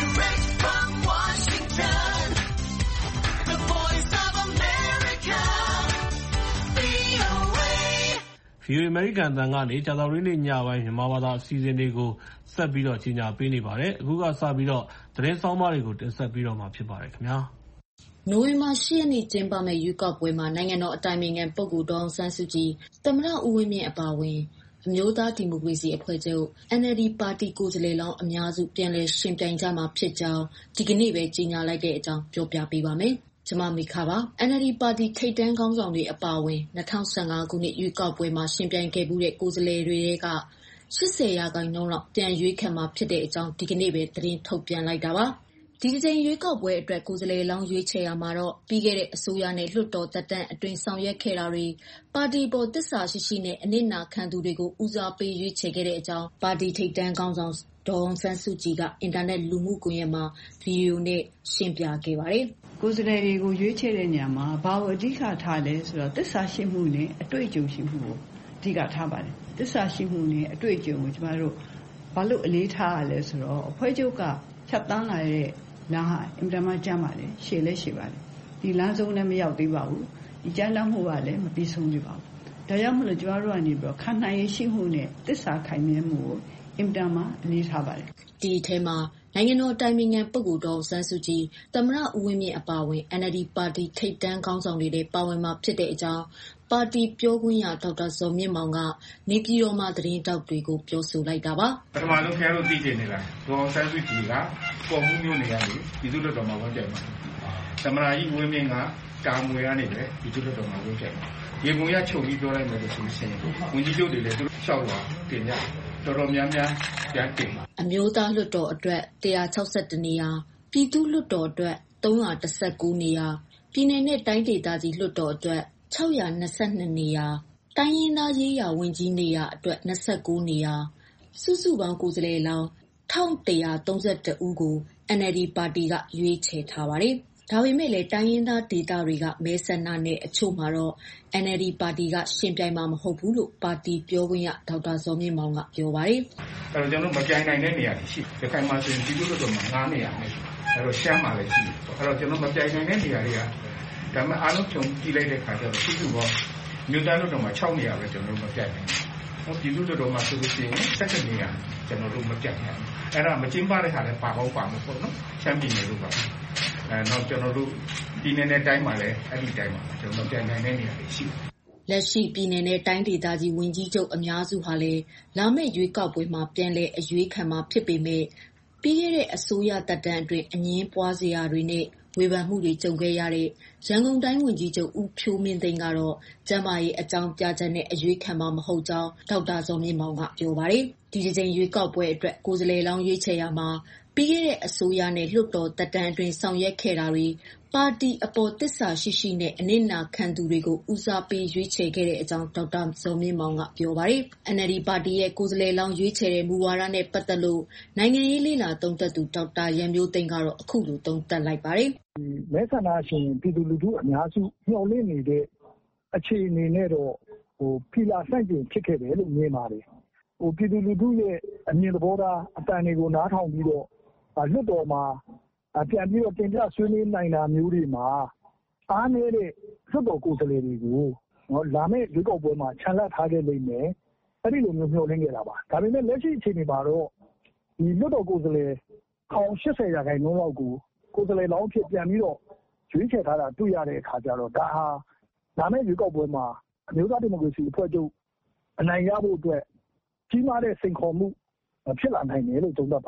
ဗီအိုအေ အမေရိကန်အသံကနေကြာသပတေးနေ့ညပိုင်းမြန်မာဘာသာအစီအစဉ်တွေကိုဆက်ပြီးတော့ကြီးညာပေးနေပါတယ်။အခုကစပြီးတော့သတင်းဆောင်းပါးတွေကိုတင်ဆက်ပြီးတော့မှာဖြစ်ပါတယ်ခင်ဗျာ။နိုဝင်ဘာ၈ရက်နေ့ကျင်းပမယ့်ရွေးကောက်ပွဲမှာနိုင်ငံတော်အတိုင်ပင်ခံပုဂ္ဂိုလ်ဒေါ်အောင်ဆန်းစုကြည်၊သမ္မတဦးဝင်းမြင့်အပါအဝင်အမျိုးသားဒီမိုကရေစီအဖွဲ့ချုပ် အန်အယ်လ်ဒီ ပါတီကိုယ်စားလှယ်လောင်းအများစုပြန်လည်ယှဉ်ပြိုင်ကြမှာဖြစ်ကြောင်းဒီကနေ့ပဲကြေညာလိုက်တဲ့အကြောင်းပြောပြပေးပါမယ်။ကျွန်မမိခပါ။ အန်အယ်လ်ဒီ ပါတီထိပ်တန်းခေါင်းဆောင်တွေအပါအဝင်၂၀၁၅ခုနှစ်ရွေးကောက်ပွဲမှာယှဉ်ပြိုင်ခဲ့မှုတဲ့ကိုယ်စားလှယ်တွေထဲက၈၀ရာခိုင်နှုန်းလောက်ပြန်ရွေးခံမှာဖြစ်တဲ့အကြောင်းဒီကနေ့ပဲသတင်းထုတ်ပြန်လိုက်တာပါ။ဒီတစ်ချိန်ရွေးကောက်ပွဲအတွက်ကိုယ်စားလှယ်လောင်းရွေးချယ်ရမှာတော့ပြီးခဲ့တဲ့အစိုးရနဲ့လွှတ်တော်သက်တမ်းအတွင်းဆောင်ရွက်ခဲ့တာတွေပါတီပေါ်သစ္စာရှိရှိနဲ့အနစ်နာခံသူတွေကိုဦးစားပေးရွေးချယ်ခဲ့တဲ့အကြောင်းပါတီထိပ်တန်းခေါင်းဆောင်ဒေါ်အောင်ဆန်းစုကြည်ကအင်တာနက်လူမှုကွန်ရက်မှာဗီဒီယိုနဲ့ရှင်းပြခဲ့ပါတယ်။ကိုယ်စားလှယ်တွေကိုရွေးချယ်တဲ့နေရာမှာဘာကိုအဓိကထားလဲဆိုတော့သစ္စာရှိမှုနဲ့အတွေ့အကြုံရှိမှုကိုအဓိကထားပါတယ်။သစ္စာရှိမှုနဲ့အတွေ့အကြုံကိုကျမတို့ဘာလို့အလေးထားရလဲဆိုတော့အဖွဲ့ချုပ်ကဖြတ်တန်းလာတဲ့လမ်းဟာအင်တာမကျမ်းပါတယ်ရှည်လဲရှည်ပါတယ်ဒီလမ်းဆုံးလည်းမရောက်သေးပါဘူးဒီကျမ်းတမ်းမှုကလည်းမပြီးဆုံးသေးပါဘူးဒါကြောင့်မလို့ကျမတို့ကနေပြီးတော့ခံနိုင်ရရှိမှုနဲ့သစ္စာခိုင်မြဲမှုကိုအင်တာမအလေးထားပါတယ်ဒီအထဲမှာနိုင်ငံတော်တိုင်ပင်ခံပုဂ္ဂိုလ်ဒေါ်အောင်ဆန်းစုကြည်သမ္မတဦးဝင်းမြင့်အပါအဝင် အန်အယ်လ်ဒီ ပါတီထိပ်တန်းခေါင်းဆောင်တွေနဲ့ပါဝင်မှာဖြစ်တဲ့အကြောင်းပါတီပြောခွင့်ရဒေါက်တာဇော်မြင့်မောင်ကနေပြည်တော်မှာသတင်းတောက်တွေကိုပြောဆိုလိုက်တာပါပထမဆုံးခင်ဗျားတို့သိချင်နေလားဒေါ်အောင်ဆန်းစုကြည်ကပေါ်မှုမျိုးနေရတယ်ပြည်သူ့လွှတ်တော်မှာဝင်ကြမှာသမ္မတကြီးဦးဝင်းမြင့်ကကာမွေကနေပဲပြည်သူ့လွှတ်တော်မှာဝင်ကြမှာရေပုံရချုပ်ပြီးပြောလိုက်မယ်လို့ဆိုရှင်ဝန်ကြီးချုပ်တွေလည်းသူတို့လျှောက်လာတင်ကြတော်တော်များများပြန်တင်ပါအမျိုးသားလွှတ်တော်အတွက်၁၆၁နေရာပြည်သူ့လွှတ်တော်အတွက်၃၁၉နေရာပြည်내နဲ့တိုင်းဒေသကြီးလွှတ်တော်အတွက်၆၂၂နေရာတိုင်းရင်းသားရေးရာဝန်ကြီးနေရာအတွက်၂၉နေရာစုစုပေါင်းကိုယ်စားလှယ်လောင်း၁၁၃၁ဦးကို အန်အယ်လ်ဒီ ပါတီကရွေးချယ်ထားပါတယ်ဒါပေမဲ့လည်းတိုင်းရင်းသားဒေသတွေကမဲဆန္ဒနယ်အချို့မှာတော့ အန်အယ်လ်ဒီ ပါတီကရှင်ပြိုင်မှာမဟုတ်ဘူးလို့ပါတီပြောခွင့်ရဒေါက်တာဇော်မြင့်မောင်ကပြောပါတယ်။အဲ့တော့ကျွန်တော်မပြိုင်နိုင်တဲ့နေရာတွေရှိတယ်။ဒီခိုင်မှာဆိုရင်ဒီလိုတော့မှာ၅နေရာနဲ့အဲ့တော့ရှမ်းမှာလည်းရှိတယ်။အဲ့တော့ကျွန်တော်မပြိုင်နိုင်တဲ့နေရာတွေကဒါမှအားလုံးခြုံကြည့်လိုက်တဲ့အခါကျတော့စုစုပေါင်းမြို့သားတို့တော့မှာ၆နေရာပဲကျွန်တော်မပြိုင်နိုင်ဘူး။ဟောဒီလိုတော့မှာဆိုလို့ရှိရင်၁၇နေရာကျွန်တော်တို့မပြိုင်နိုင်ဘူး။အဲ့ဒါမကျင်းပတဲ့ဟာလည်းပါပေါင်းပါမှာပေါ့နော်။ရှမ်းပြည်နယ်တို့ပါအဲတော့ကျွန်တော်တို့ပြည်နယ်နဲ့တိုင်းမှာလည်းအဲ့ဒီတိုင်းမှာကျွန်တော်ပြန်နိုင်တဲ့နေရာတွေရှိတယ်လက်ရှိပြည်내နဲ့တိုင်းဒေသကြီးဝန်ကြီးချုပ်အများစုဟာလည်းလာမယ့်ရွေးကောက်ပွဲမှာပြန်လည်အရွေးခံမှာဖြစ်ပေမဲ့ပြီးခဲ့တဲ့အစိုးရတပ်တန်းအတွင်းအငင်းပွားစရာတွေနဲ့ဝေဖန်မှုတွေကြုံခဲ့ရတဲ့ရန်ကုန်တိုင်းဝန်ကြီးချုပ်ဦးဖြိုးမင်းသိန်းကတော့ကျန်းမာရေးအကြောင်းပြချက်နဲ့အရွေးခံမှာမဟုတ်ကြောင်းဒေါက်တာဇော်မြင့်မောင်ကပြောပါတယ်ဒီဒီချိန်ရွေးကောက်ပွဲအတွက်ကိုယ်စားလှယ်လောင်းရွေးချယ်ရမှာပြီးခဲ့တဲ့အစိုးရနဲ့လွှတ်တော်တပ်တန်းအတွင်းဆောင်ရွက်ခဲ့တာတွေပါတီအပေါ်သစ္စာရှိရှိနဲ့အနစ်နာခံသူတွေကိုဦးစားပေးရွေးချယ်ခဲ့တဲ့အကြောင်းဒေါက်တာဇော်မြင့်မောင်ကပြောပါတယ်။ အန်အယ်လ်ဒီ ပါတီရဲ့ကိုယ်စားလှယ်လောင်းရွေးချယ်တဲ့မူဝါဒနဲ့ပတ်သက်လို့နိုင်ငံရေးလေ့လာသုံးသပ်သူဒေါက်တာရန်မျိုးသိန်းကတော့အခုလိုသုံးသပ်လိုက်ပါတယ်။မဲဆန္ဒရှင်ပြည်သူလူထုအများစုမျှော်လင့်နေတဲ့အခြေအနေနဲ့တော့ဟိုဖီလာဆန့်ကျင်ဖြစ်ခဲ့တယ်လို့မြင်ပါတယ်။ဟိုပြည်သူလူထုရဲ့အမြင်သဘောထားအတန်တွေကိုနားထောင်ပြီးတော့လွှတ်တော်မှာပြန်ပြီးတော့တင်ပြဆွေးနွေးနိုင်တာမျိုးတွေမှာအားနည်းတဲ့လွှတ်တော်ကိုယ်စားလှယ်တွေကိုနော်လာမယ့်ရွေးကောက်ပွဲမှာခြံလှပ်ထားခဲ့လိမ့်မယ်အဲ့ဒီလိုမျိုးမျှော်လင့်ခဲ့တာပါဒါပေမဲ့လက်ရှိအခြေအနေမှာတော့ဒီလွှတ်တော်ကိုယ်စားလှယ်ခေါင်၈၀ရာခိုင်နှုန်းလောက်ကိုကိုယ်စားလှယ်လောင်းဖြစ်ပြန်ပြီးတော့ရွေးချယ်ထားတာတွေ့ရတဲ့အခါကျတော့ဒါဟာလာမယ့်ရွေးကောက်ပွဲမှာအမျိုးသားဒီမိုကရေစီအဖွဲ့ချုပ်အနိုင်ရဖို့အတွက်ကြီးမားတဲ့စိန်ခေါ်မှုဖြစ်လာနိုင်တယ်လို့သုံးသပ်ပါတယ်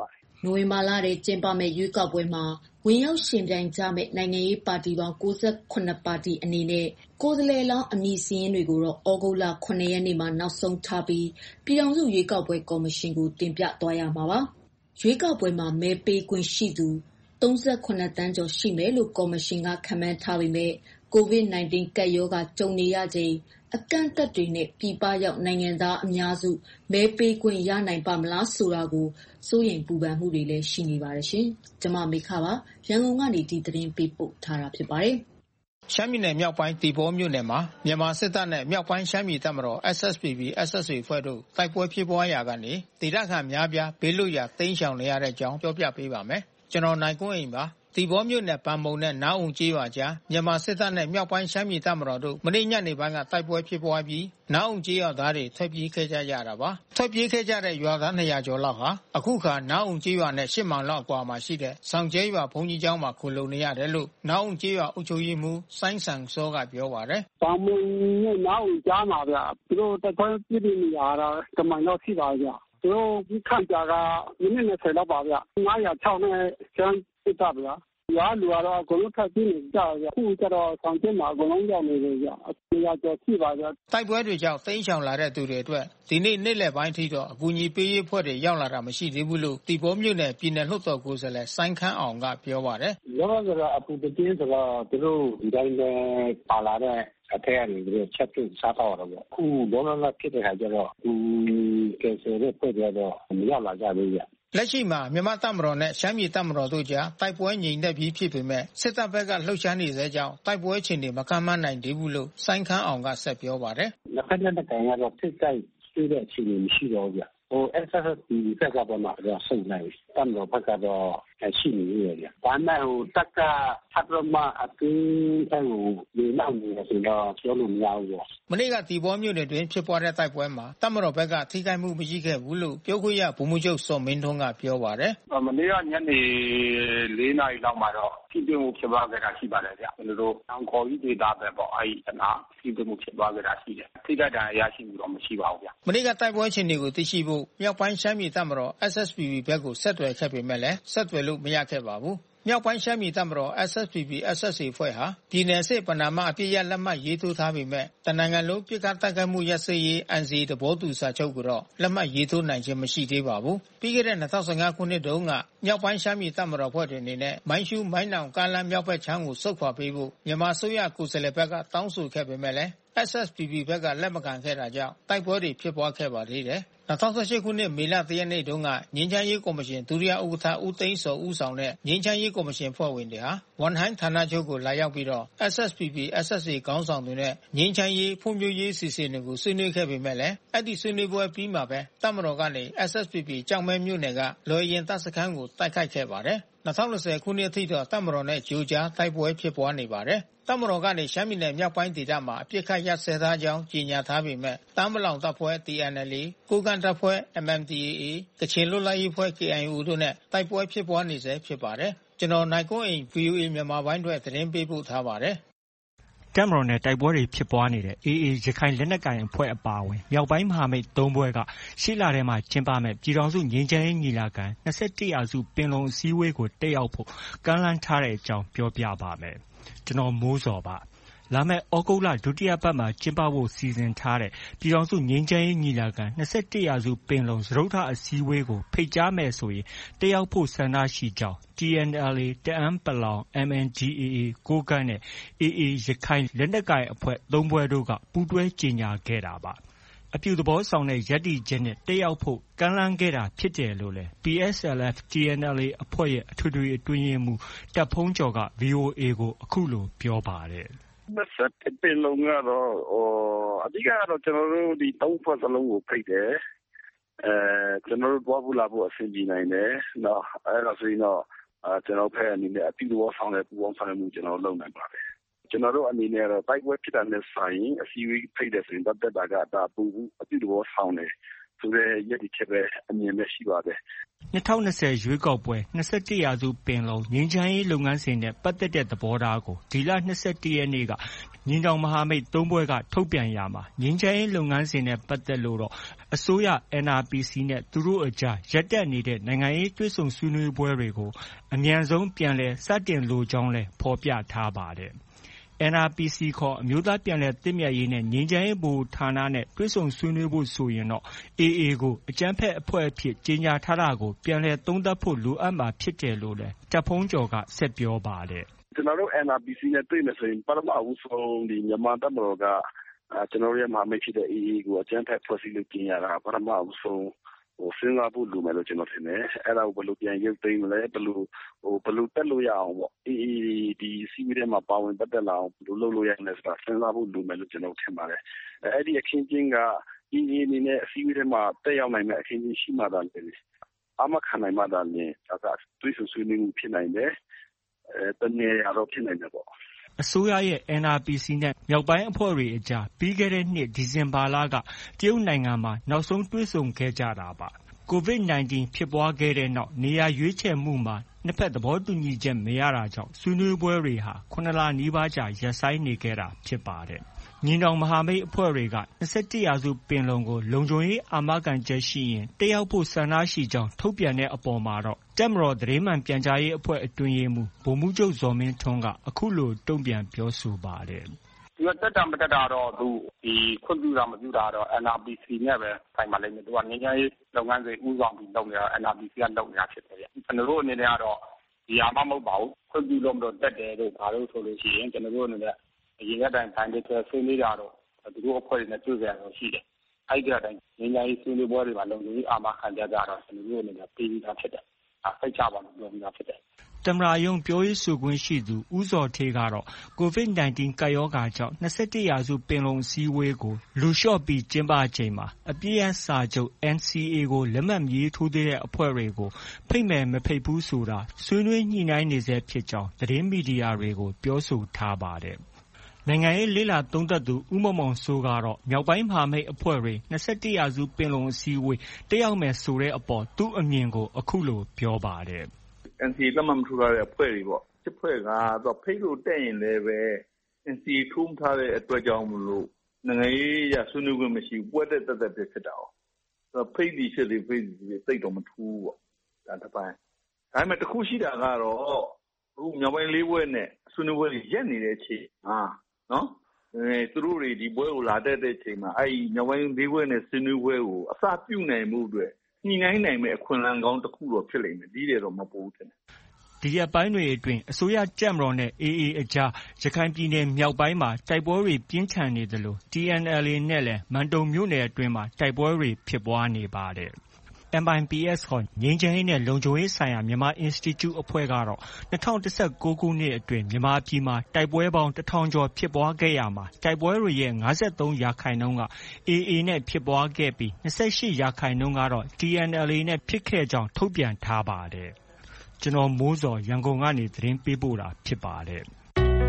နိုဝင်ဘာလထဲကျင်းပမယ့်ရွေးကောက်ပွဲမှာဝင်ရောက်ရှင်ပြိုင်ကြမယ့်နိုင်ငံရေးပါတီပေါင်း၉၇ပါတီအနေနဲ့ကိုယ်စားလှယ်လောင်းအမည်စာရင်းတွေကိုတော့ဩဂုတ်လ၇ရက်နေ့မှာနောက်ဆုံးထားပြီးပြည်ထောင်စုရွေးကောက်ပွဲကော်မရှင်ကိုတင်ပြသွားရမှာပါ။ရွေးကောက်ပွဲမှာမဲပေးခွင့်ရှိသူ၃၇တန်းကျော်ရှိမယ်လို့ကော်မရှင်ကခန့်မှန်းထားပေမဲ့ကိုဗစ်၁၉ ကပ်ရောဂါကြုံနေရချိန်အကန့်အသတ်တွေနဲ့ပြည်ပရောက်နိုင်ငံသားအများစုမဲပေးခွင့်ရနိုင်ပါ့မလားဆိုတာကိုစိုးရိမ်ပူပန်မှုတွေလည်းရှိနေပါတယ်ရှင်။ကျွန်မမေခပါရန်ကုန်ကနေဒီသတင်းပေးပို့ထားတာဖြစ်ပါတယ်။ရှမ်းပြည်နယ်မြောက်ပိုင်းတီဘောမြို့နယ်မှာမြန်မာစစ်တပ်နဲ့မြောက်ပိုင်းရှမ်းပြည်တပ်မတော် S S P P S S A ဖွဲ့တို့တိုက်ပွဲဖြစ်ပွားရာကနေဒေသခံများပြားဘေးလွတ်ရာတိမ်းရှောင်နေရတဲ့အကြောင်းပြောပြပေးပါမယ်။ကျွန်တော်နိုင်ကွန်းအိမ်ပါတီဘောမြို့နယ်ပန်မုံနဲ့နားအုံကျေးရွာကြားမြန်မာစစ်တပ်နဲ့မြောက်ပိုင်းရှမ်းပြည်တပ်မတော်တို့မနေ့ညနေပိုင်းကတိုက်ပွဲဖြစ်ပွားပြီးနားအုံကျေးရွာသားတွေထွက်ပြေးခဲ့ကြရတာပါထွက်ပြေးခဲ့ကြတဲ့ရွာသားနှစ်ရာကျော်လောက်ဟာအခုခါနားအုံကျေးရွာနဲ့ရှစ်မိုင်လောက်အကွာမှာရှိတဲ့ဆောင်ကျဲရွာဘုံကြီးကျောင်းမှာခိုလုံနေရတယ်လို့နားအုံကျေးရွာအုပ်ချုပ်ရေးမှူးစိုင်းဆန်စောကပြောပါတယ်ပန်မုံနဲ့နားအုံကြားမှာဗျသူတို့တိုက်ပွဲပြည့်နေရတာတမိုင်လောက်ရှိပါကြသူတို့ဒီခန့်ကြကမိနစ်၂၀လောက်ပါဗျငါးရာ၆နဲ့ကျန်းစစ်တာဗျရွာလူကတော့အကုန်လုံးထပ်ပြီးနေကြတယ်အခုကျတော့ဆောင်ကျင်းမှာအကုန်လုံးရောက်နေတယ်ကြအရာကျော်ရှိပါကြတိုက်ပွဲတွေကြောင့်တိမ်းရှောင်လာတဲ့သူတွေအတွက်ဒီနေ့နေ့လယ်ပိုင်းထိတော့အကူအညီပေးရေးဖွဲ့တွေရောက်လာတာမရှိသေးဘူးလို့တီဘောမြို့နယ်ပြည်နယ်လွှတ်တော်ကိုယ်စားလှယ်စိုင်းခမ်းအောင်ကပြောပါတယ်လောလောဆယ်အပူတပြင်းဆိုတော့သူတို့ဒီတိုင်းပဲပါလာတဲ့အထက်ကနေပြီးချက်ပြုတ်စားတော့တော့အခုလောလောလတ်ဖြစ်တဲ့ခါကျတော့ဒီကယ်ဆယ်တဲ့ဖွဲ့တွေတော့မရောက်လာကြသေးဘူးလက်ရှိမှာမြန်မာတပ်မတော်နဲ့ရှမ်းပြည်တပ်မတော်တို့ကြားတိုက်ပွဲငြိမ်သက်ပြီးဖြစ်ပေမဲ့စစ်တပ်ဘက်ကလှုပ်ရှားနေသေးကြောင်းတိုက်ပွဲအခြေအနေမကန့်မှန်းနိုင်သေးဘူးလို့စိုင်းခမ်းအောင်ကဆက်ပြောပါတယ်။လက်ဖက်နဲ့တိုင်ကတော့စစ်တိုက်ဆွေးတဲ့အခြေအနေမရှိတော့ဘူးဗျ။ဟို S S P ဘက်ကတော့မှတော့ဆုတ်နိုင်။တပ်မတော်ဘက်ကတော့ရှိနေရဗျ။ဒါနဲ့ဟိုတက်ကဖတ်ရမအပင်းအဲဟိုဒီနောက်နေဆိုတော့ပြောလို့မရဘူးဗျ။မနေ့ကတီဘောမြို့နယ်တွင်ဖြစ်ပွားတဲ့တိုက်ပွဲမှာတပ်မတော်ဘက်ကထိခိုက်မှုမရှိခဲ့ဘူးလို့ပြောခွင့်ရဗိုလ်မှူးချုပ်စောမင်းထွန်းကပြောပါတယ်။မနေ့ကညနေလေးနာရီလောက်မှာတော့ပြည်သူ့မှုဖြစ်ပွားခဲ့တာရှိပါတယ်ဗျ။ကျွန်တော်တို့အောင်ခေါ်ကြီးဒေတာပဲပေါ့အဲဒီအနာပြည်သူ့မှုဖြစ်ပွားခဲ့တာရှိတယ်။ထိခိုက်ဒဏ်ရာရရှိမှုတော့မရှိပါဘူးဗျ။မနေ့ကတိုက်ပွဲအခြေအနေကိုသိရှိဖို့မြောက်ပိုင်းရှမ်းပြည်တပ်မတော် S S P P ဘက်ကိုဆက်သွယ်ခဲ့ပေမဲ့လည်းဆက်သွယ်လို့မရခဲ့ပါဘူး။မြောက်ပိုင်းရှမ်းပြည်တပ်မတော် S S P P S S A ဖွဲ့ဟာပြည်နယ်စစ်ပဏာမအပြည့်ရလက်မှတ်ရေးထိုးထားပေမဲ့တနိုင်ငံလုံးပြစ်ခတ်တိုက်ခိုက်မှုရပ်စဲရေး N C A သဘောတူစာချုပ်ကိုတော့လက်မှတ်ရေးထိုးနိုင်ခြင်းမရှိသေးပါဘူး။ပြီးခဲ့တဲ့၂၀၁၅ခုနှစ်တုန်းကမြောက်ပိုင်းရှမ်းပြည်တပ်မတော်ဖွဲ့တွေအနေနဲ့မိုင်းရှူးမိုင်းနောင်ကားလမ်းမြောက်ဘက်ခြမ်းကိုဆုတ်ခွာပေးဖို့မြန်မာအစိုးရကိုယ်စားလှယ်ဘက်ကတောင်းဆိုခဲ့ပေမဲ့လည်း S S P P ဘက်ကလက်မခံခဲ့တာကြောင့်တိုက်ပွဲတွေဖြစ်ပွားခဲ့ပါသေးတယ်။၂၀၁၈ခုနှစ်မေလ၁ရက်နေ့တုန်းကငြိမ်းချမ်းရေးကော်မရှင်ဒုတိယဥက္ကဋ္ဌဦးသိန်းစောဦးဆောင်တဲ့ငြိမ်းချမ်းရေးကော်မရှင်ဖွဲ့ဝင်တွေဟာဝန်ဟိုင်းဌာနချုပ်ကိုလာရောက်ပြီးတော့ S S P P S S A ခေါင်းဆောင်တွေနဲ့ငြိမ်းချမ်းရေးဖွံ့ဖြိုးရေးအစီအစဉ်တွေကိုဆွေးနွေးခဲ့ပေမဲ့လည်းအဲ့ဒီဆွေးနွေးပွဲပြီးမှပဲတပ်မတော်ကနေ S S P P ကြောင်မဲမြို့နယ်ကလွယ်ရင်တပ်စခန်းကိုတိုက်ခိုက်ခဲ့ပါတယ်။၂၀၂၀ခုနှစ်အထိတော့တပ်မတော်နဲ့ကြိုကြားတိုက်ပွဲဖြစ်ပွားနေပါတယ်။တပ်မတော်ကနေရှမ်းပြည်နယ်မြောက်ပိုင်းဒေသမှာအပြစ်ခတ်ရပ်စဲထားကြောင်းကြေညာထားပေမဲ့တမ်းမလောင်တပ်ဖွဲ့ T N L A ကိုးကန့်တပ်ဖွဲ့ M M D A A ကချင်လွတ်လပ်ရေးအဖွဲ့ K I O တို့နဲ့တိုက်ပွဲဖြစ်ပွားနေဆဲဖြစ်ပါတယ်။ကျွန်တော်နိုင်ကွန်းအိန် V O A မြန်မာပိုင်းအတွက်သတင်းပေးပို့ထားပါတယ်။တပ်မတော်နဲ့တိုက်ပွဲတွေဖြစ်ပွားနေတဲ့ A A ရခိုင်လက်နက်ကိုင်အဖွဲ့အပါအဝင်မြောက်ပိုင်းမဟာမိတ်သုံးဖွဲ့ကရှေ့လထဲမှာကျင်းပမဲ့ပြည်ထောင်စုငြိမ်းချမ်းရေးညီလာခံ၂၁ရာစုပင်လုံအစည်းအဝေးကိုတက်ရောက်ဖို့ကမ်းလှမ်းထားတဲ့အကြောင်းပြောပြပါမယ်။ကျွန်တော်မိုးစောပါ။လာမယ့်ဩဂုတ်လဒုတိယပတ်မှာကျင်းပဖို့စီစဉ်ထားတဲ့ပြည်ထောင်စုငြိမ်းချမ်းရေးညီလာခံ၂၁ရာစုပင်လုံစတုတ္ထအစည်းအဝေးကိုဖိတ်ကြားမယ်ဆိုရင်တက်ရောက်ဖို့ဆန္ဒရှိကြောင်း T N L A တအန်းပလောင် M N D A A ကိုးကန့်နဲ့ A A ရခိုင်လက်နက်ကိုင်အဖွဲ့သုံးဖွဲ့တို့ကပူးတွဲကြေညာခဲ့တာပါ။အပြုသဘောဆောင်တဲ့ရပ်တည်ချက်နဲ့တက်ရောက်ဖို့ကမ်းလှမ်းခဲ့တာဖြစ်တယ်လို့လည်း P S L F T N L A အဖွဲ့ရဲ့အထွေထွေအတွင်းရေးမှူးတပ်ဖုံးကျော်က V O A ကိုအခုလိုပြောပါတယ်။၂၁ပင်လုံကတော့အဓိကကတော့ကျွန်တော်တို့ဒီသုံးဖွဲ့စလုံးကိုဖိတ်တယ်။အဲကျွန်တော်တို့သွားဖို့လာဖို့အဆင်ပြေနိုင်တယ်။နော်အဲဒါဆိုရင်တော့ကျွန်တော်ဖက်အနေနဲ့အပြုသဘောဆောင်တဲ့ပူပေါင်းဆောင်မှုကျွန်တော်လုပ်နိုင်ပါတယ်။ကျွန်တော်တို့အနေနဲ့တော့တိုက်ပွဲဖြစ်တာနဲ့ဆိုင်အစည်းအဝေးဖိတ်တယ်ဆိုရင်တတ်တာကဒါပူဘူးအပြုသဘောဆောင်တယ်ဆိုတဲ့ရည်တည်ချက်ပဲအမြင်ပဲရှိပါတယ်၂၀၂၀ရွေးကောက်ပွဲ၂၁ရာစုပင်လုံငြိမ်းချမ်းရေးလုပ်ငန်းစဉ်နဲ့ပတ်သက်တဲ့သဘောထားကိုဒီလ၂၁ရက်နေ့ကညီနောင်မဟာမိတ်သုံးဖွဲ့ကထုတ်ပြန်ရာမှာငြိမ်းချမ်းရေးလုပ်ငန်းစဉ်နဲ့ပတ်သက်လို့တော့အစိုးရ N R P C နဲ့သူတို့အကြားရပ်တန့်နေတဲ့နိုင်ငံရေးတွေ့ဆုံဆွေးနွေးပွဲတွေကိုအမြန်ဆုံးပြန်လည်စတင်လိုကြောင်းလည်းဖော်ပြထားပါတယ်။ N R P C ခေါ်အမျိုးသားပြန်လည်သင့်မြတ်ရေးနဲ့ငြိမ်းချမ်းရေးဗဟိုဌာနနဲ့တွေ့ဆုံဆွေးနွေးဖို့ဆိုရင်တော့ A A ကိုအကြမ်းဖက်အဖွဲ့အဖြစ်ကြေညာထားတာကိုပြန်လည်သုံးသပ်ဖို့လိုအပ်မှာဖြစ်တယ်လို့လည်းတပ်ဖုန်းကျော်ကဆက်ပြောပါတယ်။ကျွန်တော်တို့ N R P C နဲ့တွေ့မယ်ဆိုရင်ပထမဦးဆုံးဒီမြန်မာတပ်မတော်ကကျွန်တော်ရဲ့မဟာမိတ်ဖြစ်တဲ့ A A ကိုအကြမ်းဖက်ဖွဲ့စည်းလို့ကြေညာတာပထမဦးဆုံးဟိုစဉ်းစားဖို့လိုမယ်လို့ကျွန်တော်ထင်တယ်အဲ့ဒါကိုဘယ်လိုပြန်ရုပ်သိမ်းမလဲဘယ်လိုဟိုဘယ်လိုတက်လို့ရအောင်ပေါ့အေးအေးဒီစီးပွားရေးမှာပါဝင်ပတ်သက်လာအောင်ဘယ်လိုလုပ်လို့ရမလဲဆိုတာစဉ်းစားဖို့လိုမယ်လို့ကျွန်တော်ထင်ပါတယ်အဲ့ဒီအခင်းကျင်းကဒီဒီအနေနဲ့အစည်းအဝေးထဲမှာတက်ရောက်နိုင်တဲ့အခင်းကျင်းရှိမှသာလေအမခံနိုင်မှသာလေဒါကတွေးဆဆွေးနွေးမှုဖြစ်နိုင်တယ်အဲတနည်းအားတော့ဖြစ်နိုင်တယ်ပေါ့အစိုးရရဲ့ N R P C နဲ့မြောက်ပိုင်းအဖွဲ့တွေအကြားပြီးခဲ့တဲ့နှစ်ဒီဇင်ဘာလကတရုတ်နိုင်ငံမှာနောက်ဆုံးတွေ့ဆုံခဲ့ကြတာပါ။ COVID ၁၉ ဖြစ်ပွားခဲ့တဲ့နောက်နေရာရွေးချယ်မှုမှာနှစ်ဖက်သဘောတူညီချက်မရတာကြောင့်ဆွေးနွေးပွဲတွေဟာခုနှစ်လနီးပါးကြာရပ်ဆိုင်းနေခဲ့တာဖြစ်ပါတယ်။ညီနောင်မဟာမိတ်အဖွဲ့တွေက၂၁ရာစုပင်လုံကိုလုံခြုံရေးအာမခံချက်ရှိရင်တက်ရောက်ဖို့ဆန္ဒရှိကြောင်းထုတ်ပြန်တဲ့အပေါ်မှာတော့တပ်မတော်သတင်းမှန်ပြန်ကြားရေးအဖွဲ့အတွင်းရေးမှူးဗိုလ်မှူးချုပ်ဇော်မင်းထွန်းကအခုလိုတုံ့ပြန်ပြောဆိုပါတယ်။ဒီတက်တာမတက်တာတော့သူဒီခွင့်ပြုတာမပြုတာတော့ N R P C နဲ့ပဲဆိုင်ပါလိမ့်မယ်။သူကငြိမ်းချမ်းရေးလုပ်ငန်းစဉ်ဦးဆောင်ပြီးလုပ်နေတာ N R P C ကလုပ်နေတာဖြစ်တယ်ဗျ။ကျွန်တော်တို့အနေနဲ့ကတော့ဒီအားမမဟုတ်ပါဘူး။ခွင့်ပြုလို့မလို့တက်တယ်လို့ဒါလို့ဆိုလို့ရှိရင်ကျွန်တော်တို့အနေနဲ့အရင်ကတည်းကတိုင်းဒေသဆွေးနွေးတာတော့သူတို့အဖွဲ့တွေနဲ့တွေ့ကြရတော့ရှိတယ်။အဲ့ဒီအတိုင်းငြိမ်းချမ်းရေးဆွေးနွေးပွဲတွေမှာလုံခြုံရေးအာမခံကြကြတော့ကျွန်တော်တို့အနေနဲ့ပေးပြီးသားဖြစ်တယ်။အဲဖိတ်ချပါလို့ပြောပြီးသားဖြစ်တယ်။သမ္မတရုံးပြောရေးဆိုခွင့်ရှိသူဦးဇော်ဌေးကတော့ COVID ၁၉ ကပ်ရောဂါကြောင့်၂၁ရာစုပင်လုံအစည်းအဝေးကိုလူလျှော့ပြီးကျင်းပချိန်မှာအပစ်ရပ်စာချုပ် N C A ကိုလက်မှတ်မရေးထိုးသေးတဲ့အဖွဲ့တွေကိုဖိတ်မယ်မဖိတ်ဘူးဆိုတာဆွေးနွေးညှိနှိုင်းနေဆဲဖြစ်ကြောင်းသတင်းမီဒီယာတွေကိုပြောဆိုထားပါတယ်။နိုင်ငံရေးလေ့လာသုံးသပ်သူဦးမောင်မောင်စိုးကတော့မြောက်ပိုင်းမဟာမိတ်အဖွဲ့တွေ၂၁ရာစုပင်လုံအစည်းအဝေးတက်ရောက်မယ်ဆိုတဲ့အပေါ်သူ့အမြင်ကိုအခုလိုပြောပါတယ်။ N C A လက်မှတ်မထိုးထားတဲ့အဖွဲ့တွေပေါ့စစ်ဖွဲ့ကတော့ဖိတ်လို့တက်ရင်လည်းပဲ N C A ထိုးမထားတဲ့အတွက်ကြောင့်မလို့နိုင်ငံရေးရဆွေးနွေးခွင့်မရှိပွဲတက်တက်တက်ဖြစ်တာ哦ဖိတ်ဒီဖြစ်လေဖိတ်ဒီသိတော့မထူးပေါ့ဒါတစ်ပိုင်းဒါပေမဲ့တစ်ခုရှိတာကတော့အခုမြောက်ပိုင်းလေးပွဲနဲ့ဆွေးနွေးပွဲကြီးရက်နေတဲ့အချိန်ဟာနော်အဲသူတို့တွေဒီပွဲကိုလာတက်တဲ့အချိန်မှာအဲဒီမြောက်ပိုင်းလေးပွဲနဲ့ဆွေးနွေးပွဲကိုအစပြုနိုင်မှုအတွက်ညှိနှိုင်းနိုင်မဲ့အခွင့်အလမ်းကောင်းတစ်ခုတော့ဖြစ်လိမ့်မယ်ဒီတယ်တော့မပိုးထင်တယ်ဒီရက်ပိုင်းတွေအတွင်းအစိုးရတပ်မတော်နဲ့ A A အကြားရခိုင်ပြည်နယ်မြောက်ပိုင်းမှာတိုက်ပွဲတွေပြင်းထန်နေသလို T N L A နဲ့လည်းမန်တုံမြို့နယ်အတွင်းမှာတိုက်ပွဲတွေဖြစ်ပွားနေပါတယ်။ M I P S ခေါ်ငြိမ်းချမ်းရေးနဲ့လုံခြုံရေးဆိုင်ရာမြန်မာအင်စတီကျုအဖွဲ့ကတော့၂၀၁၉ခုနှစ်အတွင်းမြန်မာပြည်မှာတိုက်ပွဲပေါင်းတစ်ထောင်ကျော်ဖြစ်ပွားခဲ့ရာမှာတိုက်ပွဲတွေရဲ့၅၃ရာခိုင်နှုန်းက A A နဲ့ဖြစ်ပွားခဲ့ပြီး၂၈ရာခိုင်နှုန်းကတော့ T N L A နဲ့ဖြစ်ခဲ့ကြောင်းထုတ်ပြန်ထားပါတယ်။ကျွန်တော်မိုးစော်ရန်ကုန်ကနေသတင်းပေးပို့တာဖြစ်ပါတယ်။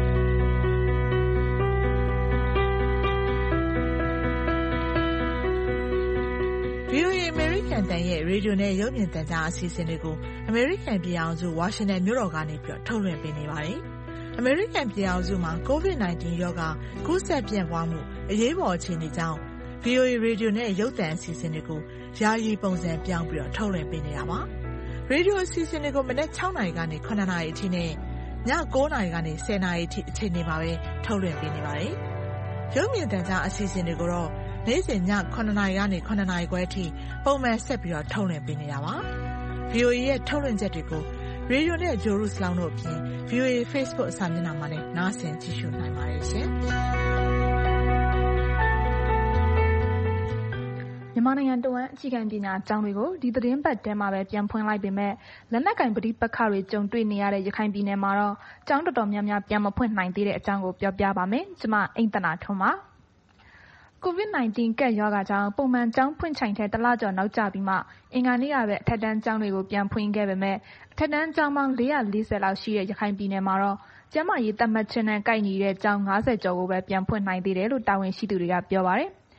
V O A အမေရိကန်တန်ရဲ့ရေဒီယိုနဲ့ရုပ်မြင်သံကြားအစီအစဉ်တွေကိုအမေရိကန်ပြည်အောင်စုဝါရှင်တန်မြို့တော်ကနေပြီးထုတ်လွှင့်ပေးနေပါတယ်။အမေရိကန်ပြည်အောင်စုမှာ COVID ၁၉ ရောဂါကူးစက်ပြန့်ပွားမှုအရေးပေါ်အခြေအနေကြောင့် V O A ရေဒီယိုနဲ့ရုပ်သံအစီအစဉ်တွေကိုယာယီပုံစံပြောင်းပြီးထုတ်လွှင့်ပေးနေတာပါ။ရေဒီယိုအစီအစဉ်တွေကိုမနက်၆နာရီကနေ၇နာရီအထိနဲ့ည၉နာရီကနေ၁၀နာရီအထိအချိန်တွေမှာပဲထုတ်လွှင့်ပေးနေပါတယ်။ရုပ်မြင်သံကြားအစီအစဉ်တွေကိုတော့နေ့စဉ်ည၇နာရီကနေ၇နာရီခွဲအထိပုံမှန်ဆက်ပြီးတော့ထုတ်လွှင့်ပေးနေတာပါ။ V O A ရဲ့ထုတ်လွှင့်ချက်တွေကိုရေဒီယိုနဲ့ဂျိုရုစလောင်းတို့အပြင် V O A Facebook စာမျက်နှာမှာလည်းနားဆင်ကြည့်ရှုနိုင်ပါတယ်ရှင်။မြန်မာနိုင်ငံတဝန်းအခြေခံပညာကျောင်းတွေကိုဒီသတင်းပတ်ထဲမှာပဲပြန်ဖွင့်လိုက်ပေမဲ့လက်နက်ကင်ပဋိပက္ခတွေကြုံတွေ့နေရတဲ့ရခိုင်ပြည်နယ်မှာတော့ကျောင်းတော်တော်များများပြန်မဖွင့်နိုင်သေးတဲ့အကြောင်းကိုပြောပြပါမယ်။ကျွန်မအိမ့်သနာထွန်းပါ။ COVID ၁၉ ကပ်ရောဂါကြောင့်ပုံမှန်ကျောင်းဖွင့်ချိန်ထက်တစ်လကျော်နောက်ကျပြီးမှအင်္ဂါနေ့ကပဲအထက်တန်းကျောင်းတွေကိုပြန်ဖွင့်ခဲ့ပေမဲ့အထက်တန်းကျောင်းပေါင်း၄၄၀လောက်ရှိတဲ့ရခိုင်ပြည်နယ်မှာတော့ကျန်းမာရေးသတ်မှတ်ချက်နဲ့ကိုက်ညီတဲ့ကျောင်း၅၀ကျော်ကိုပဲပြန်ဖွင့်နိုင်သေးတယ်လို့တာဝန်ရှိသူတွေကပြောပါတယ်။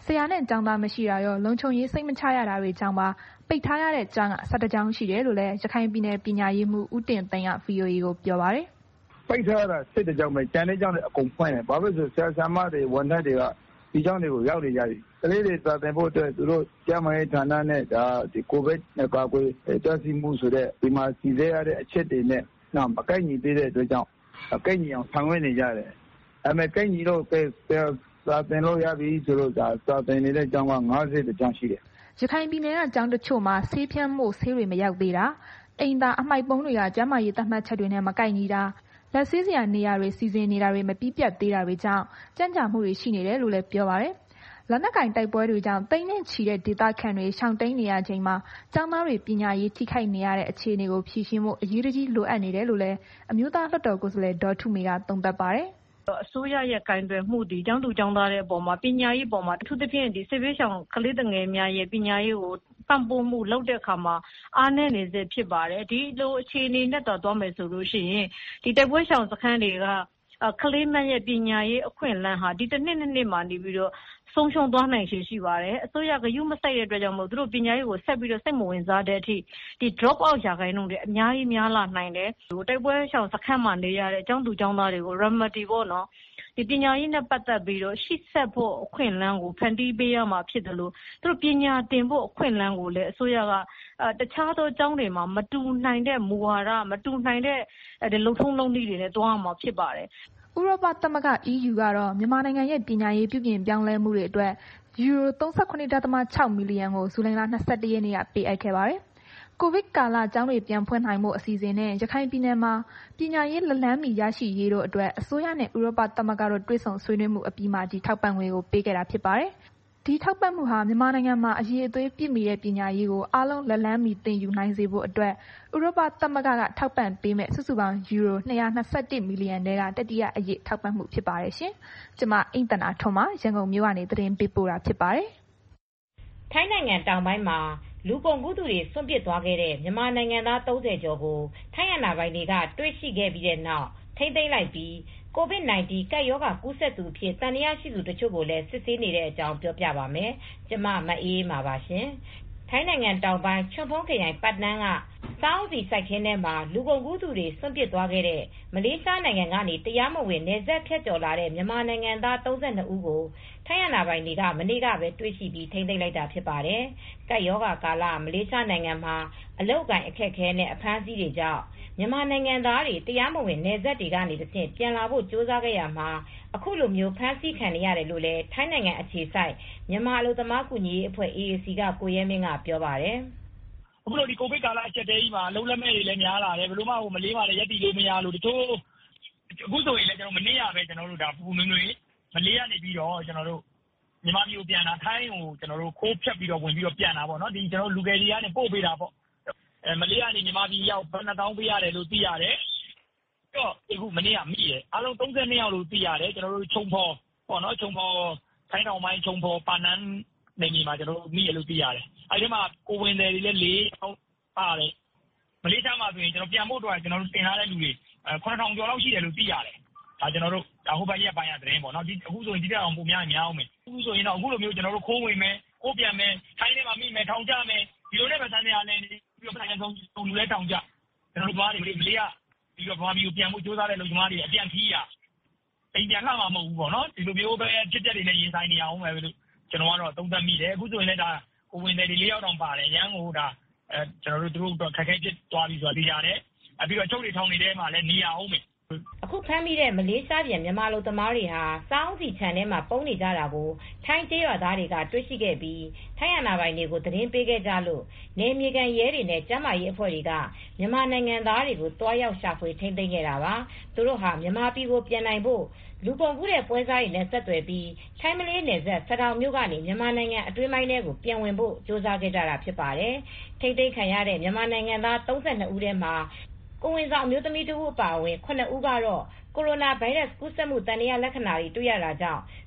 ဆရာနဲ့ကျောင်းသားမရှိတာရောလုံခြုံရေးစိတ်မချရတာတွေကြောင့်ပါပိတ်ထားရတဲ့ကျောင်းက၁၁ကျောင်းရှိတယ်လို့လည်းရခိုင်ပြည်နယ်ပညာရေးမှူးဦးတင်သိန်းက ဗွီအိုအေ ကိုပြောပါတယ်။ပိတ်ထားရတာ၁၁ကျောင်းပဲကျန်တဲ့ကျောင်းတွေအကုန်ဖွင့်တယ်။ဘာဖြစ်လို့ဆိုဆရာဆရာမတွေဝန်ထမ်းတွေကဒီကျောင်းတွေကိုရောက်နေကြပြီ။ကလေးတွေစာသင်ဖို့အတွက်သူတို့ကျန်းမာရေးဌာနနဲ့ဒါဒီကိုဗစ်နဲ့ကာကွယ်တားဆီးမှုဆိုတဲ့ဒီမှာစီစဉ်ရတဲ့အချက်တွေနဲ့နောက်မကိုက်ညီသေးတဲ့အတွက်ကြောင့်အကိုက်ညီအောင်ဆောင်ရွက်နေကြတယ်။အဲမဲ့ကိုက်ညီတော့စာသင်လို့ရပြီဆိုလို့ဒါစာသင်နေတဲ့ကျောင်းက၅၀ကျောင်းရှိတယ်။ရခိုင်ပြည်နယ်ကကျောင်းတချို့မှာဆေးဖြန်းမှုဆေးတွေမရောက်သေးတာအိမ်သာအမှိုက်ပုံးတွေကကျန်းမာရေးသတ်မှတ်ချက်တွေနဲ့မကိုက်ညီတာလက်ဆေးစရာနေရာတွေစီစဉ်နေတာတွေမပြီးပြတ်သေးတာတွေကြောင့်ကြမ်းကြာမှုတွေရှိနေတယ်လို့လည်းပြောပါတယ်။လက်နက်ကင်တိုက်ပွဲတွေကြောင့်တိမ့်နဲ့ချီတဲ့ဒေသခံတွေရှောင်တိန်နေရချိန်မှာကျောင်းသားတွေပညာရေးထိခိုက်နေရတဲ့အခြေအနေကိုဖြေရှင်းဖို့အရေးတကြီးလိုအပ်နေတယ်လို့လည်းအမျိုးသားလွှတ်တော်ကိုယ်စားလှယ်ဒေါ်ထုမေကသုံးသပ်ပါတယ်။အစိုးရရဲ့ကိုင်တွယ်မှုဒီကျောင်းသူကျောင်းသားတွေအပေါ်မှာပညာရေးပေါ်မှာအထူးသဖြင့်ဒီစစ်ဘေးရှောင်ကလေးငယ်များရဲ့ပညာရေးကိုပံ့ပိုးမှုလုပ်တဲ့အခါမှာအားနည်းနေစေဖြစ်ပါတယ်ဒီလိုအခြေအနေနဲ့တော့သွားမယ်ဆိုလို့ရှိရင်ဒီတိုက်ပွဲရှောင်စခန်းတွေကကလေးမရဲ့ပညာရေးအခွင့်အလမ်းဟာဒီတစ်နှစ်နှစ်နှစ်မှနေပြီးတော့ဆုံးရှုံးသွားနိုင်ရှိရှိပါတယ်အစိုးရကယူမဆိုင်တဲ့အတွက်ကြောင့်မို့သူတို့ပညာရေးကိုဆက်ပြီးတော့စိတ်မဝင်စားတဲ့အထိဒီ drop out ရာခိုင်နှုန်းတွေအများကြီးများလာနိုင်တယ်ဟိုတိုက်ပွဲရှောင်စခန်းမှာနေရတဲ့အကြောင်းသူကျောင်းသားတွေကို remedy ပေါ့နော်ဒီပညာရေးနဲ့ပတ်သက်ပြီးတော့ရှေ့ဆက်ဖို့အခွင့်အလမ်းကိုဖန်တီးပေးရမှာဖြစ်တယ်လို့သူတို့ပညာသင်ဖို့အခွင့်အလမ်းကိုလည်းအစိုးရကတခြားသောကျောင်းတွေမှာမတူနိုင်တဲ့မူဝါဒမတူနိုင်တဲ့ဒီလုံထုံးလုံးနည်းတွေနဲ့တွားမှာဖြစ်ပါတယ်ဥရောပသမဂ္ဂ E U ကတော့မြန်မာနိုင်ငံရဲ့ပညာရေးပြုပြင်ပြောင်းလဲမှုတွေအတွက်ယူရို၃၇.၆ မီလီယံကိုဇူလိုင်လ၂၁ရက်နေ့ကပေးအပ်ခဲ့ပါတယ်။ကိုဗစ်ကာလကျောင်းတွေပြန်ဖွင့်နိုင်ဖို့အစီအစဉ်နဲ့ရခိုင်ပြည်နယ်မှာပညာရေးလက်လန်းမီရရှိရေးတို့အတွက်အစိုးရနဲ့ဥရောပသမဂ္ဂတို့တွဲဆောင်ဆွေးနွေးမှုအပြီးမှာဒီထောက်ပံ့ငွေကိုပေးခဲ့တာဖြစ်ပါတယ်။ဒီထောက်ပံ့မှုဟာမြန်မာနိုင်ငံမှာအရေးအသွေးပြည့်မီတဲ့ပညာရေးကိုအားလုံးလက်လန်းမီသင်ယူနိုင်စေဖို့အတွက်ဥရောပသမဂ္ဂကထောက်ပံ့ပေးမဲ့စုစုပေါင်းယူရို၂၂၁မီလီယံတဲကတတိယအရေးထောက်ပံ့မှုဖြစ်ပါတယ်ရှင်။ကျွန်မအိမ့်တနာထွန်းပါရန်ကုန်မြို့ကနေသတင်းပေးပို့တာဖြစ်ပါတယ်။ထိုင်းနိုင်ငံတောင်ပိုင်းမှာလူကုန်ကူးသူတွေစွန့်ပစ်သွားခဲ့တဲ့မြန်မာနိုင်ငံသား၃၀ကျော်ကိုထိုင်းအာဏာပိုင်တွေကတွေ့ရှိခဲ့ပြီးတဲ့နောက်ထိန်းသိမ်းလိုက်ပြီး ကိုဗစ် ၁၉ ကပ်ရောဂါကူးစက်သူအဖြစ်သံသယရှိသူတချို့ကိုလည်းစစ်ဆေးနေတဲ့အကြောင်းပြောပြပါမယ်။ကျမမအေးအေးမာပါရှင်။ထိုင်းနိုင်ငံတောင်ပိုင်းချွန်ဖုန်းခရိုင်ပတ်နန်းကစားအုပ်စီစိုက်ခင်းထဲမှာလူကုန်ကူးသူတွေစွန့်ပစ်သွားခဲ့တဲ့မလေးရှားနိုင်ငံကနေတရားမဝင်နယ်စပ်ဖြတ်ကျော်လာတဲ့မြန်မာနိုင်ငံသား၃၂ဦးကိုထိုင်းအာဏာပိုင်တွေကမနေ့ကပဲတွေ့ရှိပြီးထိန်းသိမ်းလိုက်တာဖြစ်ပါတယ်။ကပ်ရောဂါကာလမလေးရှားနိုင်ငံမှာအလုပ်အကိုင်အခက်အခဲနဲ့အဖမ်းအဆီးတွေကြောင့်မြန်မာနိုင်ငံသားတွေတရားမဝင်နယ်စပ်တွေကနေတဆင့်ပြန်လာဖို့ကြိုးစားခဲ့ရမှာအခုလိုမျိုးဖမ်းဆီးခံရတယ်လို့လည်းထိုင်းနိုင်ငံအခြေစိုက်မြန်မာအလုပ်သမားကူညီရေးအဖွဲ့ အေအေစီ ကကိုရဲမင်းကပြောပါတယ်။အခုလိုဒီကိုဗစ်ကာလအချက်တဲကြီးမှာလုံးလက်မဲ့တွေလည်းများလာတယ်ဘယ်လိုမှဟိုမလေးပါလေရက်တီလို့မရလို့တချို့အခုဆိုရင်လည်းကျွန်တော်မနေ့ကပဲကျွန်တော်တို့ဒါပူပူနွေ့နွေ့မလေးကနေပြီးတော့ကျွန်တော်တို့မြန်မာပြည်ကိုပြန်လာထိုင်းကိုကျွန်တော်တို့ခိုးဖြတ်ပြီးတော့ဝင်ပြီးတော့ပြန်လာပေါ့နော်ဒီကျွန်တော်လူငယ်တွေကနေပို့ပေးတာပေါ့အဲမလေးကနေမြန်မာပြည်ရောက်ဘယ်နှစ်တောင်းပေးရတယ်လို့သိရတယ်တော့အခုမနေ့ကမိတယ်အားလုံး၃၂ယောက်လို့သိရတယ်ကျွန်တော်တို့ခြုံဖော်ပေါ့နော်ခြုံဖော်ထိုင်းတောင်ပိုင်းခြုံဖော်ပါနန်းနေနေမှာကျွန်တော်တို့မိရလို့သိရတယ်အဲဒီမှာကိုဝင်တယ်တွေလည်း၄ယောက်ပါတယ်မလေးရှားမှာဆိုရင်ကျွန်တော်ပြန်ဖို့တော့ကျွန်တော်တို့တင်ထားတဲ့လူတွေခုနှစ်ထောင်ကျော်လောက်ရှိတယ်လို့သိရတယ်ဒါကျွန်တော်တို့ဒါဟိုဘက်ရက်ပိုင်းရတဲ့ပေါ့နော်ဒီအခုဆိုရင်ဒီတက်အောင်ပုံများများအောင်မယ်အခုဆိုရင်တော့အခုလိုမျိုးကျွန်တော်တို့ခိုးဝင်မယ်ခိုးပြန်မယ်ထိုင်းထဲမှာမိမယ်ထောင်ကြမယ်ဒီလိုနဲ့ပဲတန်းတရားနဲ့ပြီးတော့ပြန်ဆုံးလူလဲထောင်ကြကျွန်တော်တို့သွားတယ်မလေးမလေးကပြီးတော့ဘာမီကိုပြန်ဖို့ကြိုးစားတဲ့လူသမားတွေအပြန်ခီးရအိမ်ပြန်လာမှာမဟုတ်ဘူးပေါ့နော်ဒီလိုမျိုးပဲဖြစ်တဲ့တွေနဲ့ရင်ဆိုင်နေအောင်ပဲလို့ကျွန်တော်ကတော့သုံးသပ်မိတယ်အခုဆိုရင်လည်းဒါကိုဝင်တယ်ဒီလေးယောက်တောင်ပါတယ်ရန်ကိုဒါအဲကျွန်တော်တို့တို့ခက်ခဲဖြစ်သွားပြီဆိုတာသိရတယ်အပြီးတော့ချုပ်တွေထောင်နေတဲ့မှာလည်းနေရအောင်မယ်အခုဖမ်းမိတဲ့မလေးရှားပြည်မြန်မာလူသမားတွေဟာစားအုပ်စီခြံထဲမှာပုံနေကြတာကိုထိုင်းကျေးရွာသားတွေကတွေ့ရှိခဲ့ပြီးထိုင်းအာဏာပိုင်တွေကိုသတင်းပေးခဲ့ကြလို့နေမြေကန်ရဲတွေနဲ့ကျန်းမာရေးအဖွဲ့တွေကမြန်မာနိုင်ငံသားတွေကိုတွားရောက်ရှာဖွေထိန်းသိမ်းခဲ့တာပါသူတို့ဟာမြန်မာပြည်ကိုပြန်နိုင်ဖို့လူကုန်ကူးတဲ့ပွဲစားတွေနဲ့ဆက်သွယ်ပြီးထိုင်းမလေးနယ်စပ်စတောင်မြို့ကနေမြန်မာနိုင်ငံအတွင်းပိုင်းထဲကိုပြန်ဝင်ဖို့ကြိုးစားခဲ့ကြတာဖြစ်ပါတယ်ထိန်းသိမ်းခံရတဲ့မြန်မာနိုင်ငံသား၃၂ဦးထဲမှာကိုဝင်ဆောင်အမျိုးသမီးတို့အပါအဝင်ခုနှစ်ဦးကတော့ကိုရိုနာဗိုင်းရပ်စ်ကူးစက်မှုတန်ရာလက္ခဏာတွေတွေ့ရတာကြောင့်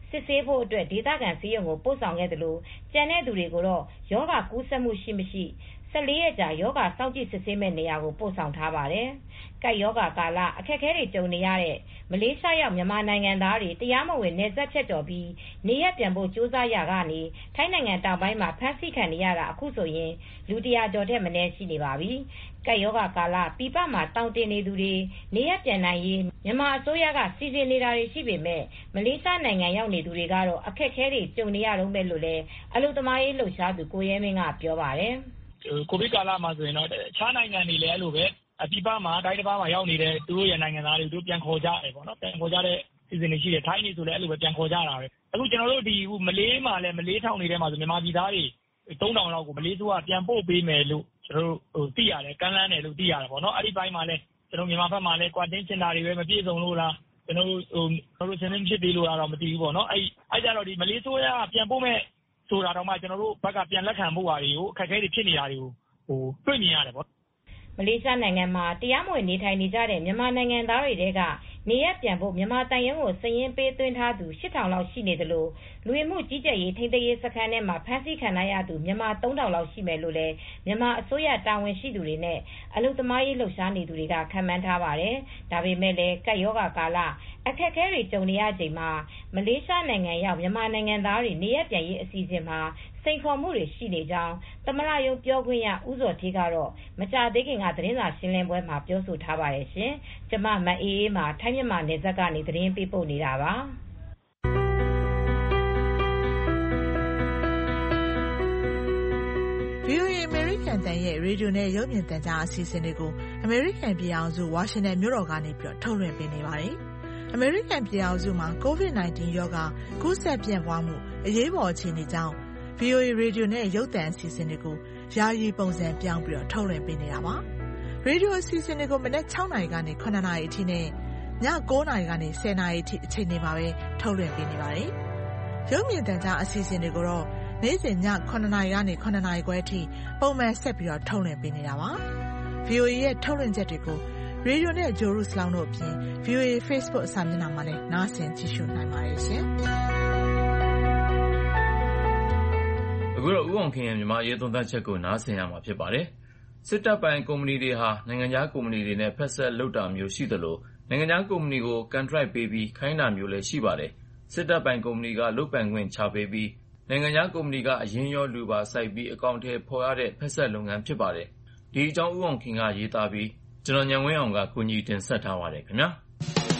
စစ်ဆေးဖို့အတွက်ဒေသခံဆေးရုံကိုပို့ဆောင်ခဲ့သလိုကျန်တဲ့သူတွေကိုတော့ရောဂါကူးစက်မှုရှိမရှိဆယ်လေးရက်ကြာရောဂါစောင့်ကြည့်စစ်ဆေးမဲ့နေရာကိုပို့ဆောင်ထားပါတယ်။ကပ်ရောဂါကာလအခက်အခဲတွေကြုံနေရတဲ့မလေးရှားရောက်မြန်မာနိုင်ငံသားတွေတရားမဝင်နယ်စပ်ဖြတ်ကျော်ပြီးနေရပ်ပြန်ဖို့ကြိုးစားရကနေထိုင်းနိုင်ငံတောင်ပိုင်းမှာဖမ်းဆီးခံနေရတာအခုဆိုရင်လူတရာကျော်တဲ့မနည်းရှိနေပါပြီ။ကပ်ရောဂါကာလပြည်ပမှာတောင်းတင်နေသူတွေနေရပ်ပြန်နိုင်ရေးမြန်မာအစိုးရကစီစဉ်နေတာတွေရှိပေမဲ့မလေးရှားနိုင်ငံရောက်နေသူတွေကတော့အခက်အခဲတွေကြုံနေရတော့မယ်လို့လည်းအလုပ်သမားရေးလှုပ်ရှားသူကိုရဲမင်းကပြောပါတယ်။ကိုဗစ်ကာလမှာဆိုရင်တော့အခြားနိုင်ငံတွေလည်းအဲ့လိုပဲအပြပမှာတိုင်းတစ်ပါးမှာရောက်နေတဲ့သူတို့ရဲ့နိုင်ငံသားတွေတို့ပြန်ခေါ်ကြတယ်ပေါ့နော်ပြန်ခေါ်ကြတဲ့စီစဉ်နေရှိတယ်ထိုင်းနေဆိုလည်းအဲ့လိုပဲပြန်ခေါ်ကြတာပဲအခုကျွန်တော်တို့ဒီမလေးမှာလည်းမလေးထောင်နေတဲ့မှာဆိုမြန်မာပြည်သားတွေသုံးထောင်လောက်ကိုမလေးစိုးကပြန်ပို့ပေးမယ်လို့ကျွန်တော်တို့ဟိုသိရတယ်ကမ်းလှမ်းတယ်လို့သိရတယ်ပေါ့နော်အဲ့ဒီဘက်မှာလည်းကျွန်တော်မြန်မာဘက်မှာလည်း quarantine center တွေပဲမပြည့်စုံလို့လားကျွန်တော်တို့ဟိုကျွန်တော်တို့စနေဖြစ်သေးလို့တော့မသိဘူးပေါ့နော်အဲ့အဲ့ကြတော့ဒီမလေးစိုးကပြန်ပို့မဲ့ဆိုတာတော့မှကျွန်တော်တို့ဘက်ကပြန်လက်ခံဖို့ဟာတွေကိုအခက်အခဲတွေဖြစ်နေတာတွေကိုဟိုတွေ့မြင်ရတယ်ပေါ့မလေးရှားနိုင်ငံမှာတရားမဝင်နေထိုင်နေကြတဲ့မြန်မာနိုင်ငံသားတွေတဲကနေရပ်ပြန်ဖို့မြန်မာတန်ရုံးကိုစည်ရင်းပေးသွင်းထားသူရှစ်ထောင်လောက်ရှိနေတယ်လို့လူဝင်မှုကြီးကြပ်ရေးထိန်းသိမ်းရေးစခန်းထဲမှာဖမ်းဆီးခံရသူမြန်မာသုံးထောင်လောက်ရှိမယ်လို့လည်းမြန်မာအစိုးရတာဝန်ရှိသူတွေနဲ့အလုပ်သမားရေးလှုပ်ရှားနေသူတွေကခန့်မှန်းထားပါတယ်။ဒါပေမဲ့လည်းကပ်ရောဂါကာလအခက်အခဲတွေကြုံနေရချိန်မှာမလေးရှားနိုင်ငံရောက်မြန်မာနိုင်ငံသားတွေနေရပ်ပြန်ရေးအစီအစဉ်မှာစိန်ခေါ်မှုတွေရှိနေကြောင်းသမရယုံပြောခွင့်ရဦးစောထေးကတော့မကြသေးခင်ကသတင်းစာရှင်းလင်းပွဲမှာပြောဆိုထားပါတယ်ရှင်။ကျမမအေးအေးမှာထိုင်းမြန်မာနယ်စပ်ကနေသတင်းပေးပို့နေတာပါ။ဗွီအိုအေ American တန်ရဲ့ရေဒီယိုနဲ့ရုပ်မြင်သံကြားအစီအစဉ်တွေကို American ပြည်အောင်စု Washington မြို့တော်ကနေပြီးတော့ထုတ်လွှင့်ပေးနေပါတယ်။ American ပြည်အောင်စုမှာ ကိုဗစ် ၁၉ ရောဂါကူးစက်ပြန့်ပွားမှုအရေးပေါ်အခြေအနေကြောင့် ဗွီအိုအေ ရေဒီယိုနဲ့ရုပ်သံအစီအစဉ်တွေကိုယာယီပုံစံပြောင်းပြီးတော့ထုတ်လွှင့်ပေးနေတာပါ။ရေဒီယိုအစီအစဉ်တွေကိုမနက်၆နာရီကနေ၇နာရီအထိနဲ့ည၉နာရီကနေ၁၀နာရီအထိအချိန်တွေမှာပဲထုတ်လွှင့်ပေးနေပါတယ်။ရုပ်မြင်သံကြားအစီအစဉ်တွေကိုတော့နေ့စဉ်ည၇နာရီကနေ၇နာရီခွဲအထိပုံမှန်ဆက်ပြီးတော့ထုတ်လွှင့်ပေးနေတာပါ။ ဗွီအိုအေ ရဲ့ထုတ်လွှင့်ချက်တွေကိုရေဒီယိုနဲ့ဂျိုရုစလောင်းတို့အပြင် ဗွီအိုအေ Facebook အစာမျက်နှာမှာလည်းနားဆင်ကြည့်ရှုနိုင်ပါတယ်ရှင်။အခုတော့ဦးအောင်ခင်ရဲ့မြန်မာရေးသုံးသပ်ချက်ကိုနားဆင်ရမှာဖြစ်ပါတယ်။စစ်တပ်ပိုင်ကုမ္ပဏီတွေဟာနိုင်ငံခြားကုမ္ပဏီတွေနဲ့ဖက်ဆက်လုပ်တာမျိုးရှိသလိုနိုင်ငံခြားကုမ္ပဏီကိုကန်ထရိုက်ပေးပြီးခိုင်းတာမျိုးလည်းရှိပါတယ်။စစ်တပ်ပိုင်ကုမ္ပဏီကလုပ်ပိုင်ခွင့်ချပေးပြီးနိုင်ငံခြားကုမ္ပဏီကအရင်းရောလူပါစိုက်ပြီးအကောင့်ထဲဖော်ရတဲ့ဖက်ဆက်လုပ်ငန်းဖြစ်ပါတယ်။ဒီအကြောင်းဦးအောင်ခင်ကရေးသားပြီးကျွန်တော်ညံဝင်းအောင်ကကူညီတင်ဆက်ထားပါတယ်ခင်ဗျာ။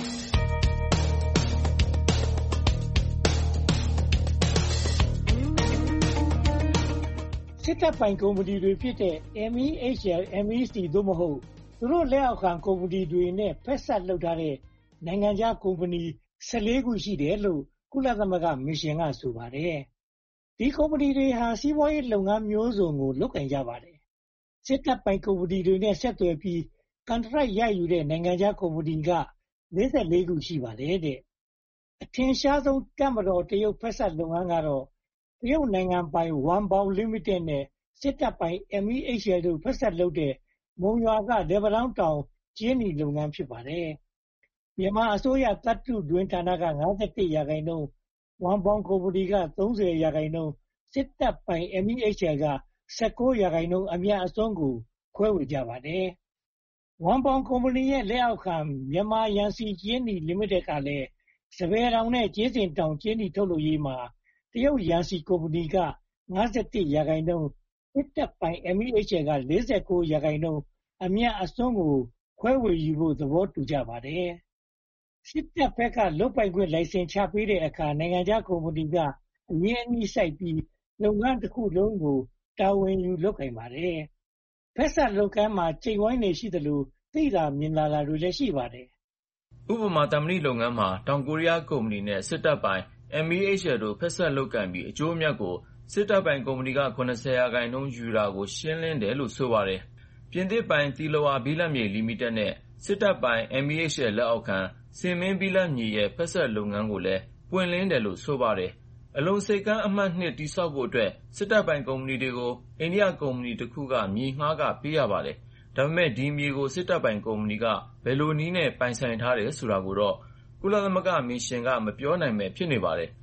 စစ်တပ်ပိုင်ကုမ္ပဏီတွေဖြစ်တဲ့ M E H L, M E C သို့မဟုတ်သူတို့လက်အောက်ခံကုမ္ပဏီတွေနဲ့ဖက်ဆက်လုပ်ထားတဲ့နိုင်ငံခြားကုမ္ပဏီ၁၄ခုရှိတယ်လို့ကုလသမဂ္ဂမစ်ရှင်ကဆိုပါတယ်။ဒီကုမ္ပဏီတွေဟာစီးပွားရေးလုပ်ငန်းမျိုးစုံကိုလုပ်ကိုင်ကြပါတယ်။စစ်တပ်ပိုင်ကုမ္ပဏီတွေနဲ့ဆက်သွယ်ပြီးကန်ထရိုက်ရယူတဲ့နိုင်ငံခြားကုမ္ပဏီက၄၄ခုရှိပါတယ်တဲ့အထင်ရှားဆုံးတပ်မတော်တရုတ်ဖက်ဆက်လုပ်ငန်းကတော့တရုတ်နိုင်ငံပိုင် Wanbao Limited နဲ့စစ်တပ်ပိုင် M E H L တို့ဖက်ဆက်လုပ်တဲ့မုံရွာကလက်ပံတောင်းတောင်ကြေးနီလုပ်ငန်းဖြစ်ပါတယ်။မြန်မာအစိုးရသတ္တုတွင်းဌာနက၅၁ရာခိုင်နှုန်း Wanbao ကုမ္ပဏီက၃၀ရာခိုင်နှုန်းစစ်တပ်ပိုင် M E H L က၁၉ရာခိုင်နှုန်းအမြတ်အစွန်းကိုခွဲဝေကြပါတယ်။ Wanbao ကုမ္ပဏီရဲ့လက်အောက်ခံမြန်မာယန်စီကြေးနီလိမိတက်ကလည်းစပယ်တောင်နဲ့ကြေးစင်တောင်ကြေးနီထုတ်လုပ်ရေးမှာတရုတ်ယန်စီကုမ္ပဏီက၅၁ရာခိုင်နှုန်းစစ်တပ်ပိုင် M E H L က၄၉ရာခိုင်နှုန်းအမြတ်အစွန်းကိုခွဲဝေယူဖို့သဘောတူကြပါတယ်။စစ်တပ်ဘက်ကလုပ်ပိုင်ခွင့်လိုင်စင်ချပေးတဲ့အခါနိုင်ငံခြားကုမ္ပဏီကအရင်းအနှီးစိုက်ပြီးလုပ်ငန်းတစ်ခုလုံးကိုတာဝန်ယူလုပ်ကိုင်ပါတယ်။ဖက်ဆက်လုပ်ငန်းမှာကျိတ်ဝိုင်းနေရှိသလိုသိတာမြင်လာတာတွေလည်းရှိပါတယ်။ဥပမာသံမဏိလုပ်ငန်းမှာတောင်ကိုရီးယားကုမ္ပဏီနဲ့စစ်တပ်ပိုင် M E H L တို့ဖက်ဆက်လုပ်ကိုင်ပြီးအကျိုးအမြတ်ကိုစစ်တပ်ပိုင်ကုမ္ပဏီက၇၀ရာခိုင်နှုန်းယူတာကိုရှင်းလင်းတယ်လို့ဆိုပါတယ်။ပြင်သစ်ပိုင်သီလဝါဘိလပ်မြေလီမိတက်နဲ့စစ်တပ်ပိုင် M E H L လက်အောက်ခံစင်မင်းဘိလပ်မြေရဲ့ဖက်ဆက်လုပ်ငန်းကိုလည်းပွင့်လင်းတယ်လို့ဆိုပါတယ်။အလုံစိတ်ကမ်းအမှတ်နှစ်တည်ဆောက်ဖို့အတွက်စစ်တပ်ပိုင်ကုမ္ပဏီတွေကိုအိန္ဒိယကုမ္ပဏီတစ်ခုကမြေငှားခပေးရပါတယ်။ဒါပေမဲ့ဒီမြေကိုစစ်တပ်ပိုင်ကုမ္ပဏီကဘယ်လိုနည်းနဲ့ပိုင်ဆိုင်ထားတယ်ဆိုတာကိုတော့ကုလသမဂ္ဂမစ်ရှင်ကမပြောနိုင်ပဲဖြစ်နေပါတယ်။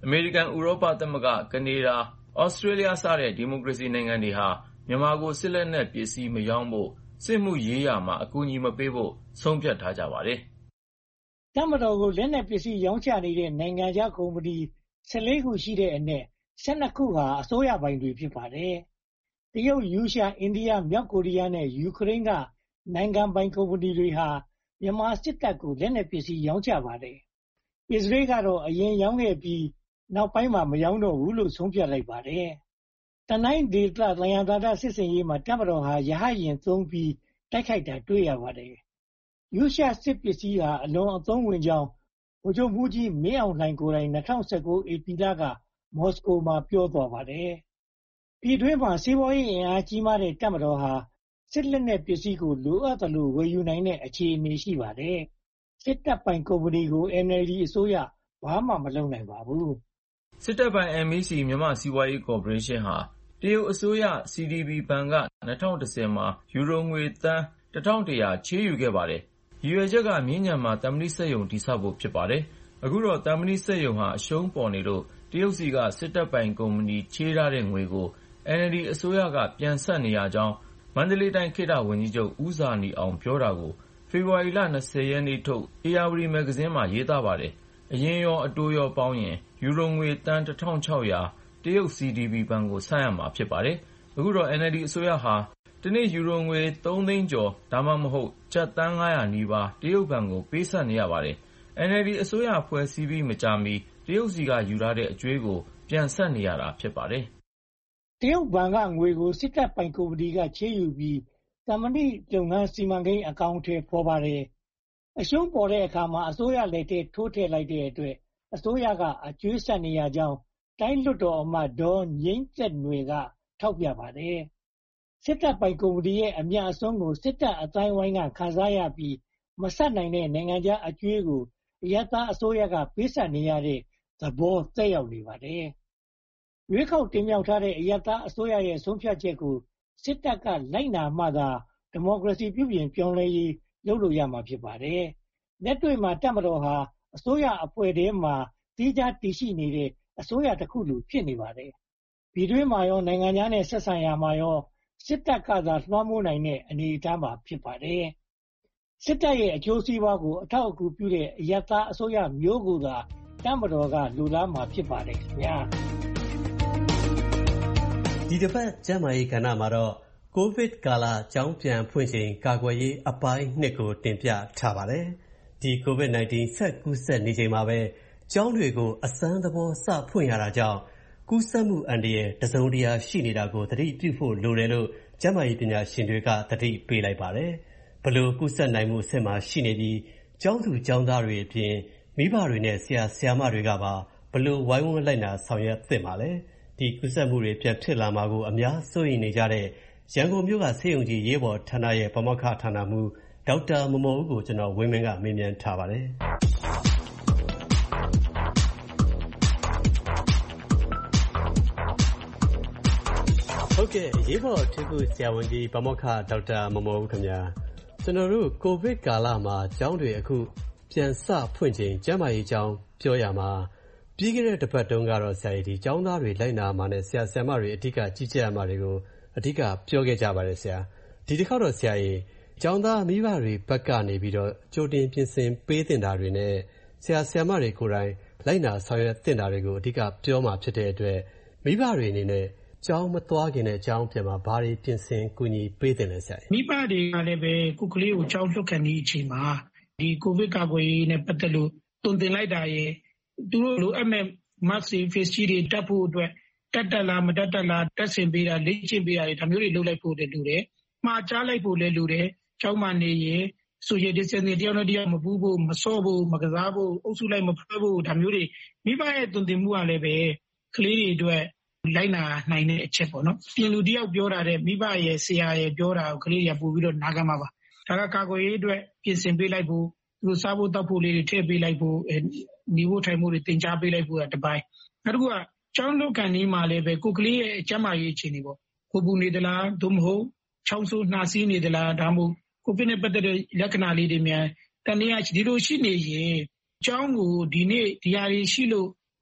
အမေရိကန်ဥရောပသမဂ္ဂကနေဒါဩစတြေးလျစတဲ့ဒီမိုကရေစီနိုင်ငံတွေဟာမြန်မာကိုစစ်လက်နက်ပစ္စည်းမရောင်းဖို့စစ်မှုရေးရာမှာအကူအညီမပေးဖို့ဆုံးဖြတ်ထားကြပါတယ်။တပ်မတော်ကိုလက်နက်ပစ္စည်းရောင်းချနေတဲ့နိုင်ငံခြားကုမ္ပဏီဆယ်လေးခုရှိတဲ့အနက်ဆယ်နှစ်ခုဟာအစိုးရပိုင်တွေဖြစ်ပါတယ်။တရုတ်၊ရုရှား၊အိန္ဒိယ၊မြောက်ကိုရီးယားနဲ့ယူကရိန်းကနိုင်ငံပိုင်ကုမ္ပဏီတွေဟာမြန်မာစစ်တပ်ကိုလက်နက်ပစ္စည်းရောင်းချပါတယ်။အစ္စရေးကတော့အရင်ရောင်းခဲ့ပြီးနောက်ပိုင်းမှာမရောင်းတော့ဘူးလို့ဆုံးဖြတ်လိုက်ပါတယ်။တနိုင်းဒေသသယံဇာတစစ်ဆင်ရေးမှာတပ်မတော်ဟာရဟတ်ယာဉ်သုံးပြီးတိုက်ခိုက်တာတွေ့ရပါတယ်။ရုရှားစစ်ပစ္စည်းဟာအလွန်အသုံးဝင်ကြောင်းဗိုလ်ချုပ်မှူးကြီးမင်းအောင်လှိုင်ကိုယ်တိုင်၂၀၁၉ဧပြီလကမော်စကိုမှာပြောသွားပါတယ်။ပြည်တွင်းမှာစီးပွားရေးအင်အားကြီးမားတဲ့တပ်မတော်ဟာစစ်လက်နက်ပစ္စည်းကိုလိုအပ်သလိုဝယ်ယူနိုင်တဲ့အခြေအနေရှိပါတယ်။စစ်တပ်ပိုင်ကုမ္ပဏီကို အန်အယ်လ်ဒီ အစိုးရဘာမှမလုပ်နိုင်ပါဘူး။စစ်တပ်ပိုင် အမ် အီး စီ မြန်မာ့စီးပွားရေးကော်ပိုရေးရှင်းဟာတရုတ်အစိုးရ စီ ဒီ ဘီ ဘဏ်က၂၀၁၀မှာယူရိုငွေသန်းတစ်ထောင်တစ်ရာချေးယူခဲ့ပါတယ်။ရည်ရွယ်ချက်ကမြင်းခြံမှာသံမဏိစက်ရုံတည်ဆောက်ဖို့ဖြစ်ပါတယ်။အခုတော့သံမဏိစက်ရုံဟာအရှုံးပေါ်နေလို့တရုတ်ဆီကစစ်တပ်ပိုင်ကုမ္ပဏီချေးထားတဲ့ငွေကို အန် အယ်လ် ဒီ အစိုးရကပြန်ဆပ်နေရကြောင်းမန္တလေးတိုင်းခေတ္တဝန်ကြီးချုပ်ဦးဇာနည်အောင်ပြောတာကိုဖေဖော်ဝါရီလ၂၀ရက်နေ့ထုတ်ဧရာဝတီမဂ္ဂဇင်းမှာရေးသားပါတယ်။အရင်းရောအတိုးရောပေါင်းရင်ယူရိုငွေသန်းတစ်ထောင်ခြောက်ရာတရုတ် စီ ဒီ ဘီ ဘဏ်ကိုဆပ်ရမှာဖြစ်ပါတယ်။အခုတော့ အန် အယ်လ် ဒီ အစိုးရဟာတနေ့ယူရိုငွေသုံးသိန်းကျော်ဒါမှမဟုတ်ကျပ်သန်းငါးရာနီးပါးတရုတ်ဘဏ်ကိုပေးဆပ်နေရပါတယ်။ အန် အယ်လ် ဒီ အစိုးရဖွဲ့စည်းပြီးမကြာမီတရုတ်ဆီကယူထားတဲ့အကြွေးကိုပြန်ဆပ်နေရတာဖြစ်ပါတယ်။တရုတ်ဘဏ်ကငွေကိုစစ်တပ်ပိုင်ကုမ္ပဏီကချေးယူပြီးသံမဏိလုပ်ငန်းစီမံကိန်းအကောင်အထည်ဖော်ပါတယ်။အရှုံးပေါ်တဲ့အခါမှာအစိုးရလက်ထဲထိုးထည့်လိုက်တဲ့အတွက်အစိုးရကအကြွေးဆပ်နေရကြောင်းတိုင်းလွှတ်တော်အမတ်ဒေါ်ငြိမ်းသက်နွယ်ကထောက်ပြပါတယ်။စစ်တပ်ပိုင်ကုမ္ပဏီရဲ့အမြတ်အစွန်းကိုစစ်တပ်အသိုင်းအဝိုင်းကခံစားရပြီးမဆပ်နိုင်တဲ့နိုင်ငံခြားအကြွေးကိုအရပ်သားအစိုးရကပေးဆပ်နေရတဲ့သဘောသက်ရောက်နေပါတယ်။ရွေးကောက်တင်မြှောက်ထားတဲ့အရပ်သားအစိုးရရဲ့ဆုံးဖြတ်ချက်ကိုစစ်တပ်ကလိုက်နာမှသာဒီမိုကရေစီပြုပြင်ပြောင်းလဲရေးလုပ်လို့ရမှာဖြစ်ပါတယ်။လက်တွေ့မှာတပ်မတော်ဟာအစိုးရအဖွဲ့ထဲမှာသီးခြားတည်ရှိနေတဲ့အစိုးရတစ်ခုလိုဖြစ်နေပါတယ်။ပြည်တွင်းမှာရောနိုင်ငံခြားနဲ့ဆက်ဆံရာမှာရောစစ်တပ်ကသာလွှမ်းမိုးနိုင်တဲ့အနေအထားမှာဖြစ်ပါတယ်။စစ်တပ်ရဲ့အကျိုးစီးပွားကိုအထောက်အကူပြုတဲ့အရပ်သားအစိုးရမျိုးကိုသာတပ်မတော်ကလူလားမှာဖြစ်ပါတယ်ခင်ဗျာ။ဒီတစ်ပတ်ကျန်းမာရေးကဏ္ဍမှာတော့ကိုဗစ်ကာလကျောင်းပြန်ဖွင့်ချိန်ကာကွယ်ရေးအပိုင်းနှစ်ကိုတင်ပြထားပါတယ်။ဒီကိုဗစ် -19 ဆက်ကူးစက်နေချိန်မှာပဲကျောင်းတွေကိုအစမ်းသဘောစဖွင့်ရတာကြောင့်ကူးစက်မှုအန္တရာယ်တစုံတရာရှိနေတာကိုသတိပြုဖို့လိုတယ်လို့ကျန်းမာရေးပညာရှင်တွေကသတိပေးလိုက်ပါတယ်။ဘလို့ကူးစက်နိုင်မှုအဆင့်မှာရှိနေပြီးကျောင်းသူကျောင်းသားတွေအပြင်မိဘတွေနဲ့ဆရာဆရာမတွေကပါဘလို့ဝိုင်းဝန်းလိုက်နာဆောင်ရွက်သင့်ပါလဲ။ဒီကူးစက်မှုတွေပြန်ဖြစ်လာမှာကိုအများစိုးရိမ်နေကြတဲ့ရန်ကုန်မြို့ကဆေးရုံကြီးရေးပေါ်ဌာနရဲ့ဗမောက္ခဌာနမှူးဒေါက်တာမော်မော်ဦးကိုကျွန်တော်ဝင်းမင်းကမေးမြန်းထားပါတယ်။ဟုတ်ကဲ့အရေးပေါ်ထိခုဆရာဝန်ကြီးဗမောက္ခဒေါက်တာမော်မော်ဦးခင်ဗျာကျွန်တော်တို့ကိုဗစ်ကာလမှာကျောင်းတွေအခုပြန်စဖွင့်ချိန်ကျန်းမာရေးကျောင်းပြောရမှာပြီးခဲ့တဲ့တစ်ပတ်တုန်းကတော့ဆရာကြီးဒီကျောင်းသားတွေလိုက်နာမှာနဲ့ဆရာဆရာမတွေအဓိကကြီးကြပ်ရမှာတွေကိုအဓိကပြောခဲ့ကြပါတယ်ဆရာဒီတစ်ခေါက်တော့ဆရာကြီးကျောင်းသားမိဘတွေဘက်ကနေပြီးတော့ကြိုတင်ပြင်ဆင်ပေးတင်တာတွေနဲ့ဆရာဆရာမတွေကိုယ်တိုင်လိုက်နာဆောင်ရွက်တင်တာတွေကိုအဓိကပြောမှာဖြစ်တဲ့အတွက်မိဘတွေအနေနဲ့ကျောင်းမသွားခင်နဲ့ကျောင်းပြန်မှာဘာတွေပြင်ဆင်ကူညီပေးတင်လဲဆရာမိဘတွေကလည်းပဲကိုကလေးကိုကျောင်းလွတ်ခံနေအချိန်မှာဒီကိုဗစ်ကာကွယ်ရေးနဲ့ပတ်သက်လို့တုံ့တင်လိုက်တာရဲ့သူတို့လိုအပ်မဲ့ mask face shield တွေတက်ဖို့အတွက်တက်တက်လားမတက်တက်လားတက်ဆင်ပေးတာလေ့ကျင့်ပေးတာတွေဒါမျိုးတွေလုပ်လိုက်ဖို့လည်းလိုတယ်မှားချလိုက်ဖို့လည်းလိုတယ်ကျောင်းမှာနေရင်ဆိုရတဲ့စနေတယောက်နဲ့တယောက်မပူးဖို့မစော့ဖို့မကစားဖို့အုပ်စုလိုက်မဖွဲ့ဖို့ဒါမျိုးတွေမိဘရဲ့တုံ့တင်မှုကလည်းပဲကလေးတွေအတွက်လိုက်နာနိုင်တဲ့အချက်ပေါ့နော်ပြင်လူတယောက်ပြောတာတဲ့မိဘရဲ့ဆရာရဲ့ပြောတာကိုကလေးတွေကပို့ပြီးတော့နားခံမှာပါဒါကကာကွယ်ရေးအတွက်ပြင်ဆင်ပေးလိုက်ဖို့သူတို့စားဖို့တောက်ဖို့လေးတွေထည့်ပေးလိုက်ဖို့နေဖို့ထိုင်ဖို့တွေတင် जा ပေးလိုက်ဖို့ကတစ်ပိုင်းနောက်တစ်ခုကကျောင်းလုကန်นี้မှာလည်းပဲကိုကလေးရဲ့အကျန်းမာရေးအခြေအနေပေါ့ကိုပူနေသလားသို့မဟုတ်ချောင်းဆိုးနှာစီးနေသလားဒါမှမဟုတ်ကိုဗစ်နဲ့ပတ်သက်တဲ့လက္ခဏာလေးတွေများတနည်းအားဖြင့်ဒီလိုရှိနေရင်ကျောင်းကိုဒီနေ့ဒီဟာတွေရှိလို့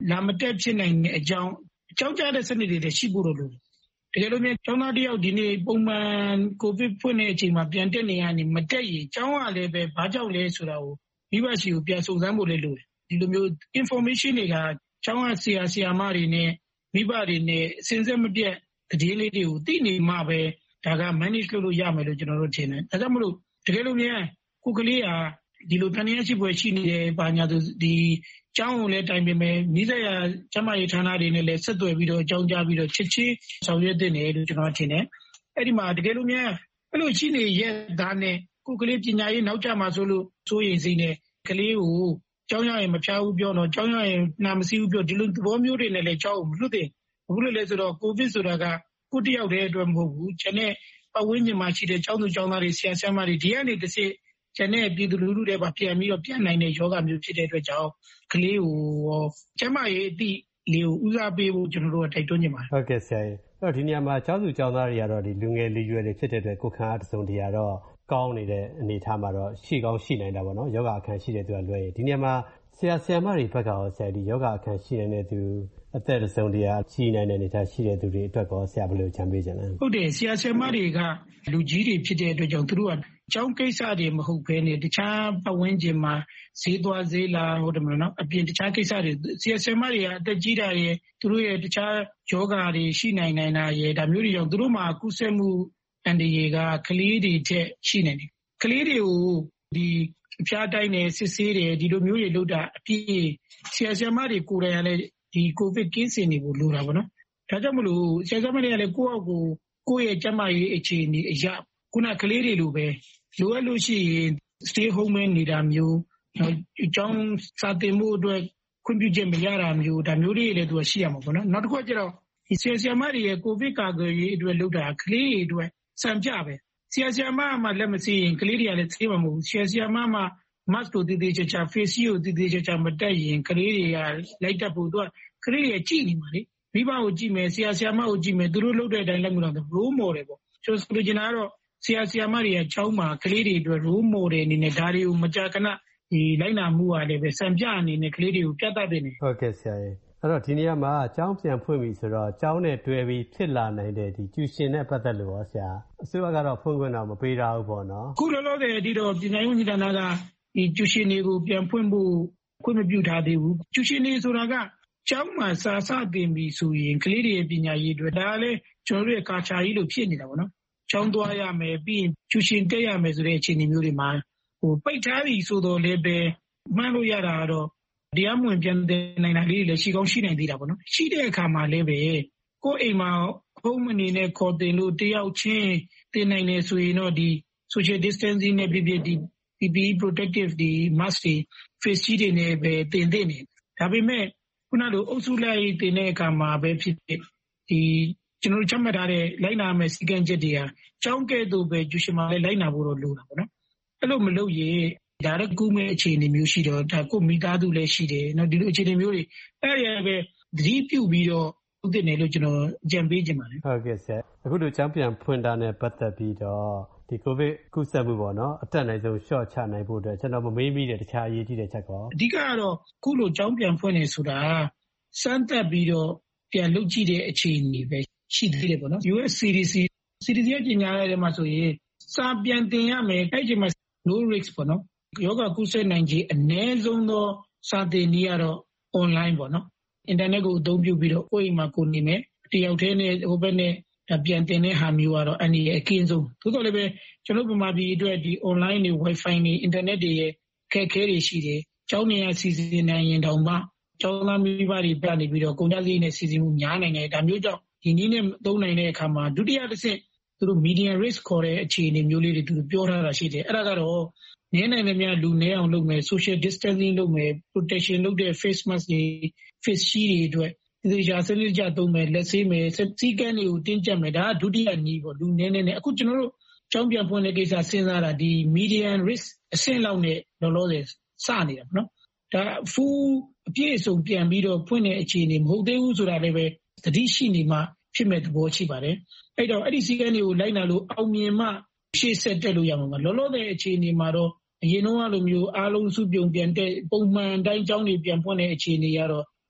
လာမတက်ဖြစ်နိုင်တဲ့အကြောင်းအကြောင်းကြားတဲ့စနစ်တွေလည်းရှိဖို့လိုတယ်တကယ်လို့များကျောင်းသားတယောက်ဒီနေ့ပုံမှန်ကိုဗစ်ဖွင့်တဲ့အချိန်မှာပြန်တက်နေရနေမတက်ရင်ကျောင်းကလည်းပဲဘာကြောင့်လဲဆိုတာကိုမိဘရှိကိုပြန်စုံစမ်းဖို့လည်းလိုတယ်ဒီလိုမျိုး information တွေကကျောင်းကဆရာဆရာမတွေနဲ့မိဘတွေနဲ့စဉ်ဆက်မပြတ်သတင်းလေးတွေကိုသိနေမှပဲဒါက manage လုပ်လို့ရမယ်လို့ကျွန်တော်တို့ထင်တယ်ဒါကြောင့်မလို့တကယ်လို့များကိုကလေးဟာဒီလိုတန်တရားရှိပွဲရှိနေတယ်ဘာညာဆိုဒီကျောင်းကိုလည်းတိုင်ပင်မယ်မိသက်ရကျမရေးဌာနတွေနဲ့လည်းဆက်သွယ်ပြီးတော့အကြောင်းကြားပြီးတော့ချစ်ချင်းဆောင်ရွက်တဲ့နေလို့ကျွန်တော်ထင်တယ်အဲ့ဒီမှာတကယ်လို့များအဲ့လိုရှိနေရဲ့သားနဲ့ကိုကလေးပညာရေးနောက်ကျမှာဆိုလို့စိုးရိမ်စိတ်နဲ့ကလေးကိုကျောင်းရရင်မဖြားဘူးပြောတော့ကျောင်းရရင်နာမစီဘူးပြောဒီလိုသဘောမျိုးတွေနဲ့လည်းကျောင်းကိုမလွတ်တဲ့ဘာလို့လဲဆိုတော့ကိုဗစ်ဆိုတာကကိုတယောက်တည်းအတွက်မဟုတ်ဘူးကျန်တဲ့ပတ်ဝန်းကျင်မှာရှိတဲ့ကျောင်းသူကျောင်းသားတွေဆရာဆရာမတွေဒီကနေတစ်စိကျန်တဲ့ပြည်သူလူထုတွေပါပြန်ပြီးတော့ပြန်နိုင်တဲ့ယောဂမျိုးဖြစ်တဲ့အတွက်ကြောင့်ကလေးကိုကျမရဲ့အသည့်လေးကိုဦးစားပေးဖို့ကျွန်တော်တို့တိုက်တွန်းနေပါတယ်ဟုတ်ကဲ့ဆရာကြီးအဲ့တော့ဒီနေရာမှာကျောင်းသူကျောင်းသားတွေကတော့ဒီလူငယ်လူရွယ်တွေဖြစ်တဲ့အတွက်ကိုခံအားတစုံတရာတော့ကောင်းနေတဲ့အနေအထားမှာတော့ရှိကောင်းရှိနိုင်တာပေါ့နော်ယောဂအခန်းရှိတဲ့သူကလွယ်ရင်ဒီနေရာမှာဆရာဆရာမတွေဘက်ကရောဆရာဒီယောဂအခန်းရှိနေတဲ့သူအသက်တစုံတရာရှိနိုင်တဲ့အနေအထားရှိတဲ့သူတွေအတွက်ကောဆရာဘယ်လိုချမ်းပေးကြလဲဟုတ်တယ်ဆရာဆရာမတွေကလူကြီးတွေဖြစ်တဲ့အတွက်ကြောင့်သူတို့ကကျောင်းကိစ္စတွေမဟုတ်ဘဲနဲ့တခြားပတ်ဝန်းကျင်မှာဈေးသွားဈေးလာဟုတ်တယ်မလားနော်အပြင်တခြားကိစ္စတွေဆရာဆရာမတွေကအသက်ကြီးတာရဲ့သူတို့ရဲ့တခြားယောဂတွေရှိနိုင်နိုင်တာရဲ့ဒါမျိုးတွေကြောင့်သူတို့မှာကုသမှုအန်ဒီရေကကလေးတွေထက်ရှိနေတယ်ကလေးတွေကိုဒီအဖျားတိုင်းနဲ့စစ်ဆေးတယ်ဒီလိုမျိုးတွေလုပ်တာအပြည့်ဆရာဆရာမတွေကိုယ်တိုင်ကလည်းဒီကိုဗစ်ကင်းစင်နေဖို့လိုတာပေါ့နော်ဒါကြောင့်မလို့ဆရာဆရာမတွေကလည်းကိုယ့်အကူကိုယ့်ရဲ့ကျန်းမာရေးအခြေအနေအရာခုနကလေးတွေလိုပဲလိုအပ်လို့ရှိရင် stay home နေတာမျိုးအကြောင်းစာတင်မှုအတွက်ခွင့်ပြုချက်မရတာမျိုးဒါမျိုးတွေလည်းသူကရှိရမှာပေါ့နော်နောက်တစ်ခုကျတော့ဒီဆရာဆရာမတွေရဲ့ကိုဗစ်ကာကွယ်ရေးအတွက်လုပ်တာကလေးတွေအတွက်စံပြပဲဆရာဆရာမမှလက်မစီရင်ကလေးတွေကလည်းသိမှာမဟုတ်ဘူးဆရာဆရာမမှ mask ကိုတည်တည်ချာချာ face ကိုတည်တည်ချာချာမတက်ရင်ကလေးတွေကလိုက်တက်ဖို့သူကကလေးတွေကြည့်နေမှာလေမိဘကိုကြည့်မယ်ဆရာဆရာမကိုကြည့်မယ်သူတို့လုပ်တဲ့အတိုင်းလိုက်မှုတော့ role model ပေါ့ကျွန်တော်ဆိုချင်တာကတော့ဆရာဆရာမတွေကကျောင်းမှာကလေးတွေအတွက် role model အနေနဲ့ဒါတွေကိုမကြာခဏဒီလိုက်နာမှုအားလည်းပဲစံပြအနေနဲ့ကလေးတွေကိုပြသတဲ့နေဟုတ်ကဲ့ဆရာကြီးအဲ့တော့ဒီနေရာမှာကျောင်းပြန်ဖွင့်ပြီဆိုတော့ကျောင်းနဲ့တွဲပြီးဖြစ်လာနိုင်တဲ့ဒီကျူရှင်နဲ့ပတ်သက်လို့ရောဆရာအစိုးရကတော့ဖွင့်ခွင့်တော့မပေးတာဘူးပေါ့နော်ခုလောလောဆယ်ဒီတော့ပညာရေးဝန်ကြီးဌာနကဒီကျူရှင်တွေကိုပြန်ဖွင့်ဖို့ခွင့်မပြုထားသေးဘူးကျူရှင်တွေဆိုတာကကျောင်းမှာစာစတင်ပြီဆိုရင်ကလေးတွေရဲ့ပညာရေးတွေဒါလည်းကျွန်တော်တို့ရဲ့ကာချာကြီးလို့ဖြစ်နေတာပေါ့နော်ကျောင်းသွားရမယ်ပြီးရင်ကျူရှင်တက်ရမယ်ဆိုတဲ့အခြေအနေမျိုးတွေမှာဟိုပိတ်ထားပြီဆိုတော့လည်းပဲမှန်းလို့ရတာကတော့တရားမဝင်ပြန်တင်နိုင်တာလေးတွေလည်းရှိကောင်းရှိနိုင်သေးတာပေါ့နော်ရှိတဲ့အခါမှာလည်းပဲကိုယ့်အိမ်မှာဖုန်းမနေနဲ့ခေါ်တင်လို့တယောက်ချင်းတင်နိုင်နေဆိုရင်တော့ဒီ social distancing နဲ့ပြည်ပြည်ဒီ P P E protective ဒီ mask တွေ face shield တွေနဲ့ပဲတင်တင်နေဒါပေမဲ့ခုနလိုအုပ်စုလိုက်တင်တဲ့အခါမှာပဲဖြစ်ဖြစ်ဒီကျွန်တော်တို့ချမှတ်ထားတဲ့လိုက်နာမယ့်စီကံချက်တွေဟာကျောင်းကဲ့သို့ပဲကျူရှင်မှာလည်းလိုက်နာဖို့တော့လိုတာပေါ့နော်အဲ့လိုမလုပ်ရင်ဒါရကူမဲ့အခြေအနေမျိုးရှိတော့ဒါကိုမိသားစုလည်းရှိတယ်နော်ဒီလိုအခြေအနေမျိုးတွေအဲ့ရပဲသတိပြုပြီးတော့ဥတည်နေလို့ကျွန်တော်ကြံပေးခြင်းပါတယ်ဟုတ်ကဲ့ဆရာအခုလိုကျောင်းပြန်ဖွင့်တာနဲ့ပတ်သက်ပြီးတော့ဒီကိုဗစ်ကူးစက်မှုပေါ့နော်အတက်နိုင်ဆုံးရှော့ချနိုင်ဖို့အတွက်ကျွန်တော်မမေးမိတဲ့တခြားအရေးကြီးတဲ့ချက်ကောအဓိကကတော့ခုလိုကျောင်းပြန်ဖွင့်နေဆိုတာစမ်းသပ်ပြီးတော့ပြန်လုပ်ကြည့်တဲ့အခြေအနေပဲရှိသေးတယ်ပေါ့နော် U S C D C C D C ကကြေညာရတဲ့မှာဆိုရင်စာပြန်တင်ရမယ်အဲ့ဒီမှာ no risk ပေါ့နော်ယောဂကူးစက်နိုင်ခြင်းအနည်းဆုံးသောစာသင်နည်းကတော့ online ပေါ့နော်အင်တာနက်ကိုအသုံးပြုပြီးတော့ကိုယ့်အိမ်မှာကိုနေမယ်တယောက်တည်းနဲ့ဟိုဘက်နဲ့ပြန်တင်တဲ့ဟာမျိုးကတော့အနည်းအကင်းဆုံးသို့တော်လည်းပဲကျွန်တော်ဗမာပြည်အတွက်ဒီ online တွေ wifi တွေ internet တွေရဲ့ခက်ခဲတွေရှိတယ်ကျောင်းနေရစီစဉ်နိုင်ရင်တောင်မှကျောင်းသားမိဘတွေပြနေပြီးတော့ကုန်ကြစည်နဲ့စီစဉ်မှုများနိုင်တယ်ဒါမျိုးကြောင့်ဒီနည်းနဲ့သုံးနိုင်တဲ့အခါမှာဒုတိယတစ်ဆင့်သူတို့ medium risk ခေါ်တဲ့အခြေအနေမျိုးလေးတွေသူတို့ပြောထားတာရှိတယ်အဲ့ဒါကတော့နည်းနိုင်တဲ့များလူနည်းအောင်လုပ်မယ် social distancing လုပ်မယ် protection လုပ်တဲ့ face mask တွေ face shield တွေအတွက်ဒီရာစနစ်ကြသုံးမယ်လက်ဆေးမယ်စီကန်းတွေကိုတင်းကျပ်မယ်ဒါကဒုတိယနည်းပေါ့လူနည်းနည်းနဲ့အခုကျွန်တော်တို့ကျောင်းပြန်ဖွင့်တဲ့ကိစ္စစဉ်းစားတာဒီ medium risk အဆင့်လောက်နဲ့လောလောဆယ်စနေတာပေါ့နော်ဒါ full အပြည့်အစုံပြန်ပြီးတော့ဖွင့်တဲ့အခြေအနေမဟုတ်သေးဘူးဆိုတာလည်းပဲသတိရှိနေမှဖြစ်မဲ့သဘောရှိပါတယ်အဲ့တော့အဲ့ဒီစီကန်းတွေကိုလိုက်နာလို့အောင်မြင်မှရှေ့ဆက်တက်လို့ရမှာပါလောလောဆယ်အခြေအနေမှာတော့အရင်တော့လိုမျိုးအားလုံးစုပြုံပြန်တဲ့ပုံမှန်တိုင်းကျောင်းတွေပြန်ဖွင့်တဲ့အခြေအနေကတော့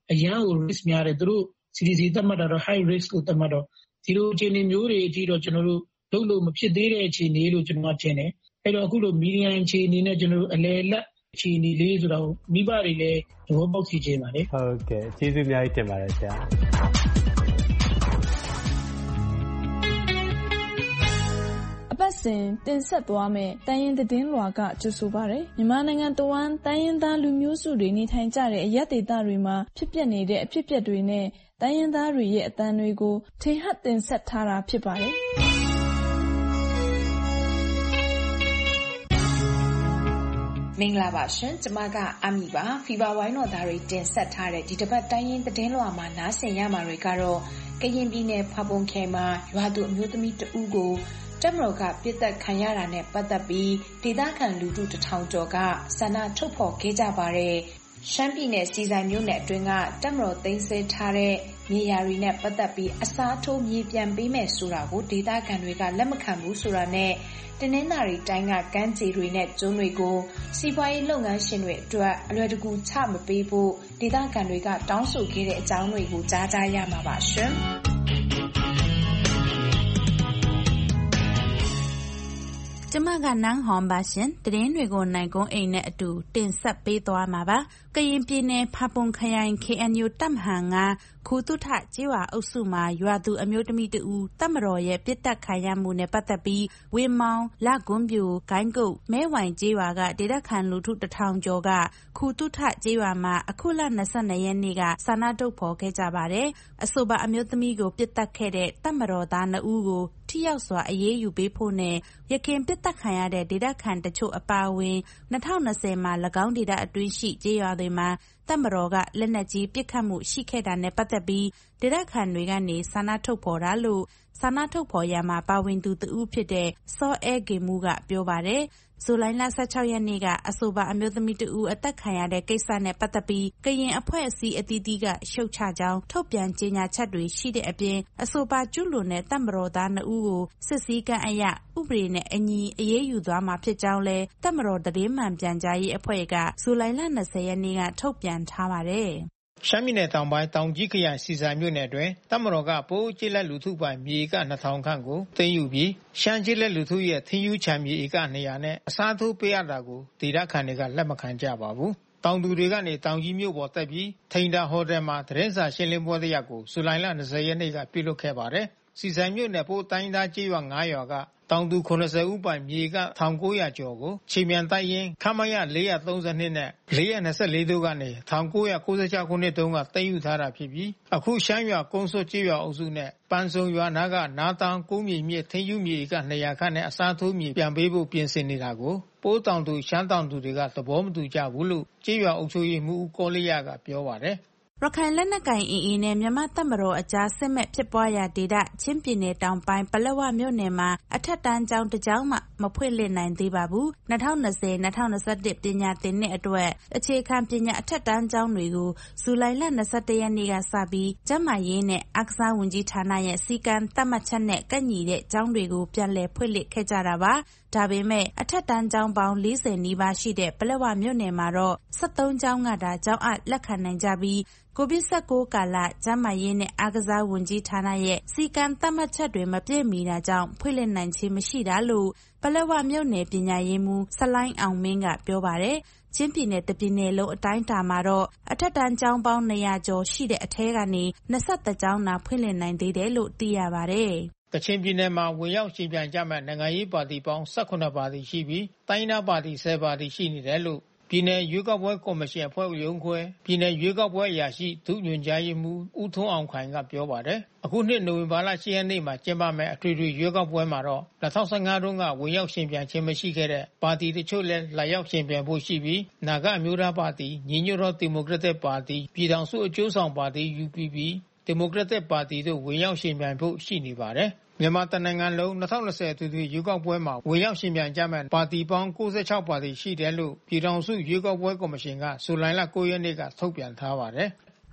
အရန်ကို risk များတယ်သူတို့ C D C သတ်မှတ်တာတော့ high risk ကိုသတ်မှတ်တော့ဒီလိုအခြေအနေမျိုးတွေအထိတော့ကျွန်တော်တို့လုပ်လို့မဖြစ်သေးတဲ့အခြေအနေလို့ကျွန်တော်ထင်တယ်အဲ့တော့အခုလို median အခြေအနေနဲ့ကျွန်တော်တို့အလယ်လက်အခြေအနေလေးဆိုတော့မိဘတွေလည်းသဘောပေါက်စီခြင်းပါလေဟုတ်ကဲ့ကျေးဇူးအများကြီးတင်ပါတယ်ဆရာအပတ်စဉ်တင်ဆက်သွားမယ့်တိုင်းရင်းသတင်းလွှာကကြိုဆိုပါရယ်မြန်မာနိုင်ငံတဝန်းတိုင်းရင်းသားလူမျိုးစုတွေနေထိုင်ကြတဲ့အရပ်ဒေသတွေမှာဖြစ်ပျက်နေတဲ့အဖြစ်အပျက်တွေနဲ့တိုင်းရင်းသားတွေရဲ့အသံတွေကိုထင်ဟပ်တင်ဆက်ထားတာဖြစ်ပါတယ်မင်္ဂလာပါရှင်ကျမကအမီပါဖီဘာဝိုင်းတော်သားတွေတင်ဆက်ထားတဲ့ဒီတစ်ပတ်တိုင်းရင်းသတင်းလွှာမှာနားဆင်ရမှာတွေကတော့ကရင်ပြည်နယ်ဖာပွန်ခရိုင်မှာရွာသူအမျိုးသမီးတဦးကိုတပ်မတော်ကပြစ်တက်ခံရတာနဲ့ပတ်သက်ပြီးဒေသခံလူထုတစ်ထောင်ကျော်ကဆန္ဒထုတ်ဖော်ခဲ့ကြပါတယ်ရှမ်းပြည်နယ်စီဆိုင်မြို့နယ်အတွင်းကတပ်မတော်သိမ်းဆည်းထားတဲ့မြေယာတွေနဲ့ပတ်သက်ပြီးအစားထိုးမြေပြန်ပေးမယ်ဆိုတာကိုဒေသခံတွေကလက်မခံဘူးဆိုတာနဲ့တနင်္သာရီတိုင်းကကမ်းခြေတွေနဲ့ကျွန်းတွေကိုစီးပွားရေးလုပ်ငန်းရှင်တွေအတွက်အလွယ်တကူချမပေးဖို့ဒေသခံတွေကတောင်းဆိုခဲ့တဲ့အကြောင်းတွေကိုကြားကြရမှာပါရှင်ကျမကနန်းဟွန်ပါရှင်သတင်းတွေကိုနိုင်ကုန်းအိမ်နဲ့အတူတင်ဆက်ပေးသွားမှာပါကရင်ပြည်နယ်ဖာပွန်ခရိုင် K N U တပ်မဟာငါခူတုထကျေးရွာအုပ်စုမှာရွာသူအမျိုးသမီးတဦးတပ်မတော်ရဲ့ပြစ်တက်ခံရမှုနဲ့ပတ်သက်ပြီးဝင်းမောင်းလကွန်းပြူဂိုင်းကုတ်မဲဝိုင်ကျေးရွာကဒေသခံလူထုတစ်ထောင်ကျော်ကခူတုထကျေးရွာမှာအခုလ၂၂ရက်နေ့ကဆန္ဒထုတ်ဖော်ခဲ့ကြပါတယ်အဆိုပါအမျိုးသမီးကိုပြစ်တက်ခဲ့တဲ့တပ်မတော်သားနှစ်ဦးကိုထိရောက်စွာအရေးယူပေးဖို့နဲ့ရခင်ပြစ်တက်ခံရတဲ့ဒေသခံတချို့အပါအဝင်၂၀၂၀မှာ၎င်းဒေသအတွင်းရှိကျေးရွာတွေမှာတပ်မတော်ကလက်နက်ကြီးပစ်ခတ်မှုရှိခဲ့တာနဲ့ပတ်သက်ပြီးဒေသခံတွေကနေဆန္ဒထုတ်ဖော်တာလို့ဆန္ဒထုတ်ဖော်ရမှာပါဝင်သူတဦးဖြစ်တဲ့စောအဲဂေမူကပြောပါတယ်ဇူလိုင်လ၁၆ရက်နေ့ကအဆိုပါအမျိုးသမီးတဦးအသက်ခံရတဲ့ကိစ္စနဲ့ပတ်သက်ပြီးကရင်အဖွဲ့အစည်းအသီးသီးကရှုတ်ချကြောင်းထုတ်ပြန်ကြေညာချက်တွေရှိတဲ့အပြင်အဆိုပါကျူးလွန်တဲ့တပ်မတော်သားနှစ်ဦးကိုစစ်စည်းကမ်းအရဥပဒေနဲ့အညီအရေးယူသွားမှာဖြစ်ကြောင်းလဲတပ်မတော်သတင်းမှန်ပြန်ကြားရေးအဖွဲ့ကဇူလိုင်လ၂၀ရက်နေ့ကထုတ်ပြန်ထားပါတယ်ရှမ်းပြည်နယ်တောင်ပိုင်းတောင်ကြီးခရိုင်စီဆိုင်မြို့နယ်တွင်တပ်မတော်ကပိုးကျေးလက်လူထုပိုင်မြေဧကနှစ်ထောင်ခန့်ကိုသိမ်းယူပြီးရှမ်းကျေးလက်လူထုရဲ့သင်ယူချမ်းမြေဧက၂၀၀နဲ့အစားထိုးပေးရတာကိုဒေသခံတွေကလက်မခံကြပါဘူး။တောင်သူတွေကနေတောင်ကြီးမြို့ပေါ်တက်ပြီးထိန်တာဟိုတယ်မှာသတင်းစာရှင်းလင်းပွဲတစ်ရပ်ကိုဇူလိုင်လ၂၀ရက်နေ့ကပြုလုပ်ခဲ့ပါတယ်။စီဆိုင်မြို့နယ်ပိုးတိုင်းသားကျေးရွာ၅ရွာကတောင်သူ၇၀ဦးပိုင်မြေက၁၉၀၀ကျော်ကိုခြေမြန်တိုက်ရင်ခမရ၄၃၂နဲ့၄၂၄တို့ကနေ၁၉၉၆ခုနှစ်တုန်းကသိမ်းယူထားတာဖြစ်ပြီးအခုရှမ်းရွာကုန်းစွတ်ကျေးရွာအုပ်စုနဲ့ပန်းစုံရွာနာကနားတောင်ကုန်းမြေမြစ်ထိန်းယူမြေက၂၀၀ခန့်နဲ့အစားထိုးမြေပြန်ပေးဖို့ပြင်ဆင်နေတာကိုပိုးတောင်သူရှမ်းတောင်သူတွေကသဘောမတူကြဘူးလို့ကျေးရွာအုပ်ချုပ်ရေးမှူးဦးကောလေးရကပြောပါတယ်ရခိုင်လက်နက်ကိုင်အင်အားနဲ့မြန်မာတပ်မတော်အကြားစစ်မဲ့ဖြစ်ပွားရာဒေသချင်းပြည်နယ်တောင်ပိုင်းပလက်ဝမြို့နယ်မှာအထက်တန်းကျောင်းတစ်ကျောင်းမှမဖွင့်လှစ်နိုင်သေးပါဘူး။၂၀၂၀-၂၀၂၁ပညာသင်နှစ်အတွက်အခြေခံပညာအထက်တန်းကျောင်းတွေကိုဇူလိုင်လ၂၁ရက်နေ့ကစပြီးကျန်းမာရေးနဲ့အားကစားဝန်ကြီးဌာနရဲ့စည်းကမ်းသတ်မှတ်ချက်နဲ့ကန့်ညီတဲ့ကျောင်းတွေကိုပြန်လည်ဖွင့်လှစ်ခဲ့ကြတာပါ။ဒါပေမဲ့အထက်တန်းကျောင်းပေါင်း၄၀နီးပါးရှိတဲ့ပလက်ဝမြို့နယ်မှာတော့၁၃ကျောင်းကသာကျောင်းအပ်လက်ခံနိုင်ကြပြီးကိုဗစ်၁၉ကာလကျန်းမာရေးနဲ့အားကစားဝန်ကြီးဌာနရဲ့စီကံသတ်မှတ်ချက်တွေမပြည့်မီတာကြောင့်ဖွင့်လှစ်နိုင်ခြင်းမရှိတာလို့ပလက်ဝမြို့နယ်ပညာရေးမှူးဆလိုင်းအောင်မင်းကပြောပါတယ်။ချင်းပြည်နယ်တပြည်နယ်လုံးအတိုင်းအတာမှာတော့အထက်တန်းကျောင်းပေါင်း၂၀၀ကျော်ရှိတဲ့အထဲကနေ၂၁ကျောင်းသာဖွင့်လှစ်နိုင်သေးတယ်လို့သိရပါတယ်။ကချင်ပြည်နယ်မှာဝင်ရောက်ရှင်ပြိုင်ကြမဲ့နိုင်ငံရေးပါတီပေါင်း၁၇ပါတီရှိပြီးတိုင်းဒေသပါတီ၁၀ပါတီရှိနေတယ်လို့ပြည်နယ်ရွေးကောက်ပွဲကော်မရှင်အဖွဲ့ရုံးခွဲပြည်နယ်ရွေးကောက်ပွဲအရာရှိဒုညွှန်ကြားရေးမှူးဦးထွန်းအောင်ခိုင်ကပြောပါတယ်အခုနှစ်နိုဝင်ဘာလ၈ရက်နေ့မှာကျင်းပမယ့်အထွေထွေရွေးကောက်ပွဲမှာတော့၂၀၁၅တုန်းကဝင်ရောက်ရှင်ပြိုင်ခြင်းမရှိခဲ့တဲ့ပါတီတချို့လည်းလာရောက်ရှင်ပြိုင်ဖို့ရှိပြီးနာဂအမျိုးသားပါတီညီညွတ်သောဒီမိုကရက်တစ်ပါတီပြည်ထောင်စုအကျိုးဆောင်ပါတီ U P P ဒီမိုကရက်တစ်ပါတီတို့ဝင်ရောက်ရှင်ပြိုင်ဖို့ရှိနေပါတယ်မြန်မာတနိုင်ငံလုံး၂၀၂၀အထွေထွေရွေးကောက်ပွဲမှာဝင်ရောက်ရှင်ပြိုင်ကြမဲ့ပါတီပေါင်း၉၆ပါတီရှိတယ်လို့ပြည်ထောင်စုရွေးကောက်ပွဲကော်မရှင်ကဇူလိုင်လ၉ရက်နေ့ကထုတ်ပြန်ထားပါတယ်ရ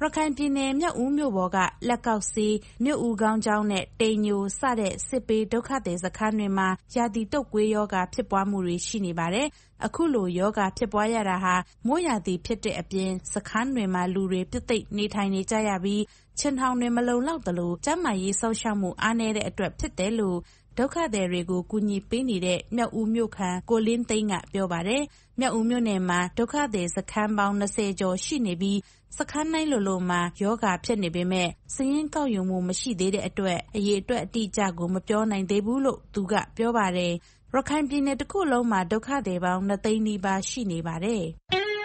ရခိုင်ပြည်နယ်မြောက်ဦးမြို့ပေါ်ကလက်ကောက်စီးမြို့ဦးကောင်းကျောင်းနဲ့တိမ်ညိုစတဲ့စစ်ပေးဒုက္ခသည်စခန်းတွေမှာရာသီတုပ်ကွေးရောဂါဖြစ်ပွားမှုတွေရှိနေပါတယ်။အခုလိုရောဂါဖြစ်ပွားရတာဟာမိုးရာသီဖြစ်တဲ့အပြင်စခန်းတွေမှာလူတွေပြည့်သိပ်နေထိုင်နေကြရပြီးချင်းထောင်တွေမလုံလောက်သလိုကျန်းမာရေးစောင့်ရှောက်မှုအားနည်းတဲ့အတွက်ဖြစ်တယ်လို့ဒုက္ခသည်တွေကိုကူညီပေးနေတဲ့မြောက်ဦးမြို့ခံကိုလင်းသိန်းကပြောပါတယ်။မြောက်ဦးမြို့နယ်မှာဒုက္ခသည်စခန်းပေါင်း၂၀ကျော်ရှိနေပြီးစခန်းတိုင်းလိုလိုမှာယောဂါဖြစ်နေပေမဲ့စာရင်းကောက်ယူမှုမရှိသေးတဲ့အတွက်အရေးအတွက်အတိအကျကိုမပြောနိုင်သေးဘူးလို့သူကပြောပါတယ်။ရခိုင်ပြည်နယ်တစ်ခုလုံးမှာဒုက္ခသည်ပေါင်း၂သိန်းနီးပါးရှိနေပါတယ်။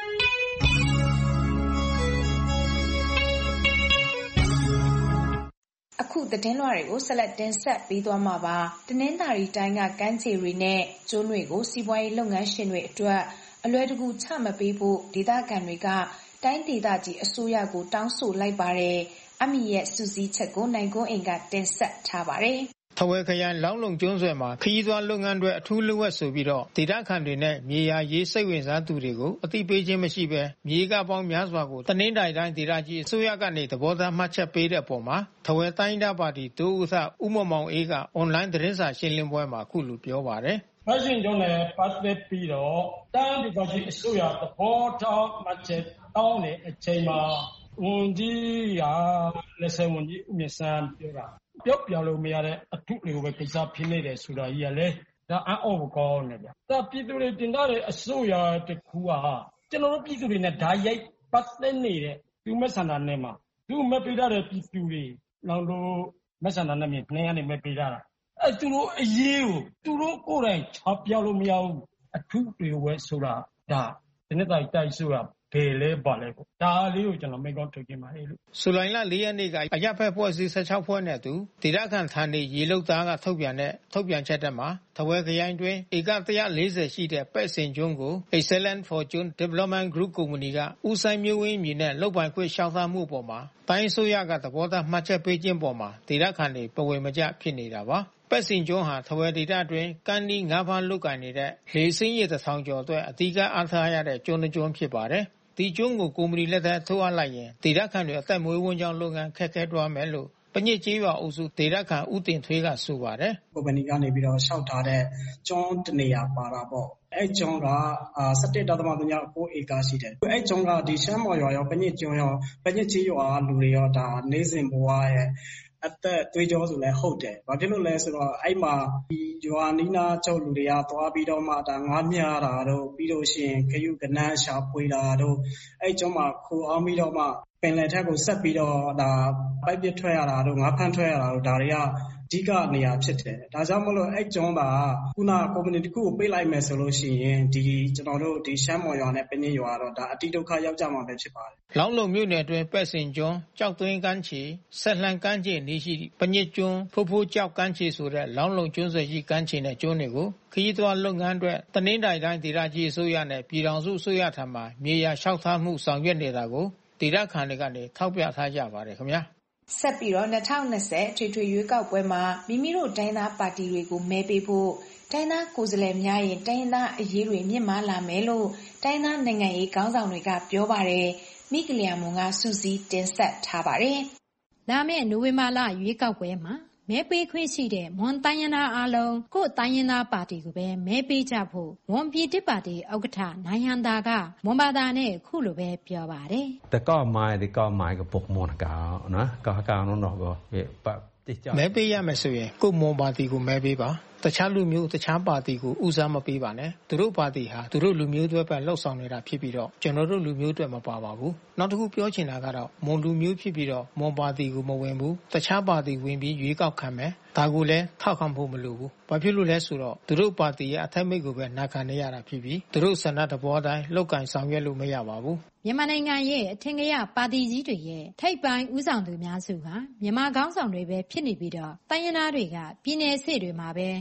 အခုသတင်းလွှာတွေကိုဆက်လက်တင်ဆက်ပေးသွားမှာပါ။တနင်္သာရီတိုင်းကကမ်းခြေတွေနဲ့ကျွန်းတွေကိုစီးပွားရေးလုပ်ငန်းရှင်တွေအတွက်အလွယ်တကူချမပေးဖို့ဒေသခံတွေကတိုင်းဒေသကြီးအစိုးရကိုတောင်းဆိုလိုက်ပါတယ်။အမီရဲ့စူးစီးချက်ကိုနိုင်ကွန်းအိမ်ကတင်ဆက်ထားပါတယ်။ထားဝယ်ခရိုင်လောင်းလုံကျွန်းဆွယ်မှာခရီးသွားလုပ်ငန်းတွေအထူးလိုအပ်ဆိုပြီးတော့ဒေသခံတွေနဲ့မြေယာရေးစိတ်ဝင်စားသူတွေကိုအသိပေးခြင်းမရှိဘဲမြေကပေါင်းများစွာကိုတနင်္သာရီတိုင်းဒေသကြီးအစိုးရကနေသဘောထားမှတ်ချက်ပေးတဲ့အပေါ်မှာထားဝယ်တိုင်းဒေသပါတီဒုဥက္ကဋ္ဌဦးမောင်မောင်အေးကအွန်လိုင်းသတင်းစာရှင်းလင်းပွဲမှာအခုလိုပြောပါတယ်။ပတ်စဉ်ကျွန်းနဲ့ပတ်သက်ပြီးတော့တိုင်းဒေသကြီးအစိုးရသဘောထားမှတ်ချက်တောင်းတဲ့အချိန်မှာဝန်ကြီးကလက်ဆယ်ဝန်ကြီးဦးမြဆန်းပြောတာပြောပြလို့မရတဲ့အထုတွေကိုပဲကိစ္စဖြစ်နေတယ်ဆိုတာကြီးကလည်းဒါအံ့ဩဖို့ကောင်းနေဗျ။ဒါပြည်သူတွေတင်ထားတဲ့အစိုးရတခုကကျွန်တော်တို့ပြည်သူတွေနဲ့ဓာတ်ရိုက်ပတ်သက်နေတဲ့သူမဆန္ဒနဲ့မှာသူမပေးထားတဲ့ပြည်သူတွေလောင်လို့မဆန္ဒနဲ့မြင်နေရနေမပေးထားတာအဲသူတို့အရေးကိုသူတို့ကိုယ်တိုင်ချပြလို့မရဘူးအထုတွေဝဲဆိုတာဒါဒီနေ့တိုင်းတိုက်ဆိုတာဘယ်လဲပါလဲကိုဒါလေးကိုကျွန်တော်မိန့်ခွန်းထုတ်ခြင်းပါတယ်လို့ဇူလိုင်လ၄ရက်နေ့ကအရပ်ဖက်ဖွဲ့စည်း၁၆ဖွဲ့နဲ့တူဒေသခံဌာနေရေလုတ်သားကထုတ်ပြန်တဲ့ထုတ်ပြန်ချက်တည်းမှာထားဝယ်ခရိုင်တွင်ဧက၁၄၀ရှိတဲ့ပဲ့စင်ကျွန်းကို Excellent Fortune Development Group ကုမ္ပဏီကဦးဆိုင်မျိုးဝင်းမြင်နဲ့လုပ်ပိုင်ခွင့်ရှောက်ထားမှုပေါ်မှာတိုင်းဆိုရကသဘောထားမှတ်ချက်ပေးခြင်းပေါ်မှာဒေသခံတွေပဝေမကျဖြစ်နေတာပါပဲ့စင်ကျွန်းဟာထားဝယ်ဒေသတွင်ကမ်းနီးငါးဖားလုကင်နေတဲ့လေစင်းရည်တစ်ထောင်ကျော်အတွက်အဓိကအားထားရတဲ့ကျွန်းတစ်ကျွန်းဖြစ်ပါတယ်ဒီကျွန်းကိုကုမ္ပဏီလက်ထက်ထိုးအပ်လိုက်ရင်ဒေသခံတွေအသက်မွေးဝမ်းကြောင်းလုပ်ငန်းခက်ခဲသွားမယ်လို့ပညစ်ကြေးရွာအုပ်စုဒေသခံဦးတင်ထွေးကဆိုပါတယ်ကုမ္ပဏီကနေပြီးတော့ရှောက်ထားတဲ့ကျွန်းတနေရာပါတာပေါ့အဲ့ကျွန်းကအာ၁၁.၃၉ဧကရှိတယ်အဲ့ကျွန်းကဒီရှမ်းမော်ရွာရောပညစ်ကျွန်းရောပညစ်ကြေးရွာလူတွေရောဒါနေစဉ်ဘဝရဲ့အသက်သွေးကြောဆိုလဲဟုတ်တယ်။ဘာဖြစ်လို့လဲဆိုတော့အဲ့မှာဒီရွာနီးနားကျုပ်လူတွေကသွားပြီးတော့မှဒါငါးမြားတာတို့ပြီးလို့ရှိရင်ခရုကနန်းရှာဖွေတာတို့အဲ့ကျုံမှာခိုအောင်ပြီးတော့မှပင်လယ်ထက်ကိုဆက်ပြီးတော့ဒါပိုက်ပစ်ထွက်ရတာတို့ငါးဖမ်းထွက်ရတာတို့ဒါတွေကအဓိကနေရာဖြစ်တယ်။ဒါကြောင့်မလို့အဲ့ကျုံပါခုနကုမ္ပဏီတစ်ခုကိုပေးလိုက်မယ်ဆိုလို့ရှိရင်ဒီကျွန်တော်တို့ဒီရှမ်းမော်ရွာနဲ့ပညစ်ရွာတော့ဒါအတိဒုက္ခရောက်ကြမှာပဲဖြစ်ပါတယ်။လောင်းလုံမြို့နယ်အတွင်းပဲ့စင်ကျွန်းကြောက်သွင်းကမ်းခြေဆက်လှန်ကမ်းခြေနေရှိပညစ်ကျွန်းဖိုးဖိုးကြောက်ကမ်းခြေဆိုတဲ့လောင်းလုံကျွန်းဆွယ်ရှိကမ်းခြေနဲ့ကျွန်းတွေကိုခရီးသွားလုပ်ငန်းအတွက်တနင်္သာရီတိုင်းဒေသကြီးအစိုးရနဲ့ပြည်ထောင်စုအစိုးရထံမှမြေယာလျှောက်ထားမှုဆောင်ရွက်နေတာကိုဒေသခံတွေကနေထောက်ပြထားကြပါတယ်ခင်ဗျာဆက်ပြီးတော့၂၀၂၀ထွေထွေရွေးကောက်ပွဲမှာမိမိတို့တိုင်းသားပါတီတွေကိုမဲပေးဖို့တိုင်းသားကိုယ်စားလှယ်များရင်တိုင်းသားအရေးတွေမြင့်မားလာမယ်လို့တိုင်းသားနိုင်ငံရေးခေါင်းဆောင်တွေကပြောပါတယ်မိကလျာမွန်ကစူးစီးတင်ဆက်ထားပါတယ်လာမယ့်နိုဝင်ဘာလရွေးကောက်ပွဲမှာမဲပေးခွင့်ရှိတဲ့မွန်တိုင်းရင်းသားအားလုံးကိုယ်တိုင်းရင်းသားပါတီကိုပဲမဲပေးကြဖို့မွန်ပြည်တစ်ပါတီဥက္ကဋ္ဌနိုင်ဟန်သာကမွန်ဘာသာနဲ့ခုလိုပဲပြောပါတယ်แต่ก็หมายที่ก็หมายกับพวกมวลกาวนะก็กาวนั่นก็မဲပေးရမယ်ဆိုရင်ကိုယ်မွန်ပါတီကိုမဲပေးပါတခြားလူမျိုးတခြားပါတီကိုဦးစားမပေးပါနဲ့သူတို့ပါတီဟာသူတို့လူမျိုးတွေပဲလှုပ်ဆောင်နေတာဖြစ်ပြီးတော့ကျွန်တော်တို့လူမျိုးတွေမပါပါဘူးနောက်တစ်ခုပြောချင်တာကတော့မွန်လူမျိုးဖြစ်ပြီးတော့မွန်ပါတီကိုမဝင်ဘူးတခြားပါတီဝင်ပြီးရွေးကောက်ခံမယ်ဒါကိုလည်းထောက်ခံဖို့မလိုဘူးဘာဖြစ်လို့လဲဆိုတော့သူတို့ပါတီရဲ့အထက်မိတ်ကိုပဲနာခံနေရတာဖြစ်ပြီးသူတို့ဆန္ဒတဘောတိုင်းလောက်ကင်ဆောင်ရွက်လို့မရပါဘူးမြန်မာနိုင်ငံရဲ့အထင်ကရပါတီကြီးတွေရဲ့ထိပ်ပိုင်းဦးဆောင်သူများစုကမြန်မာခေါင်းဆောင်တွေပဲဖြစ်နေပြီးတော့တိုင်းရင်းသားတွေကပြည်내အဆင့်တွေမှာပဲ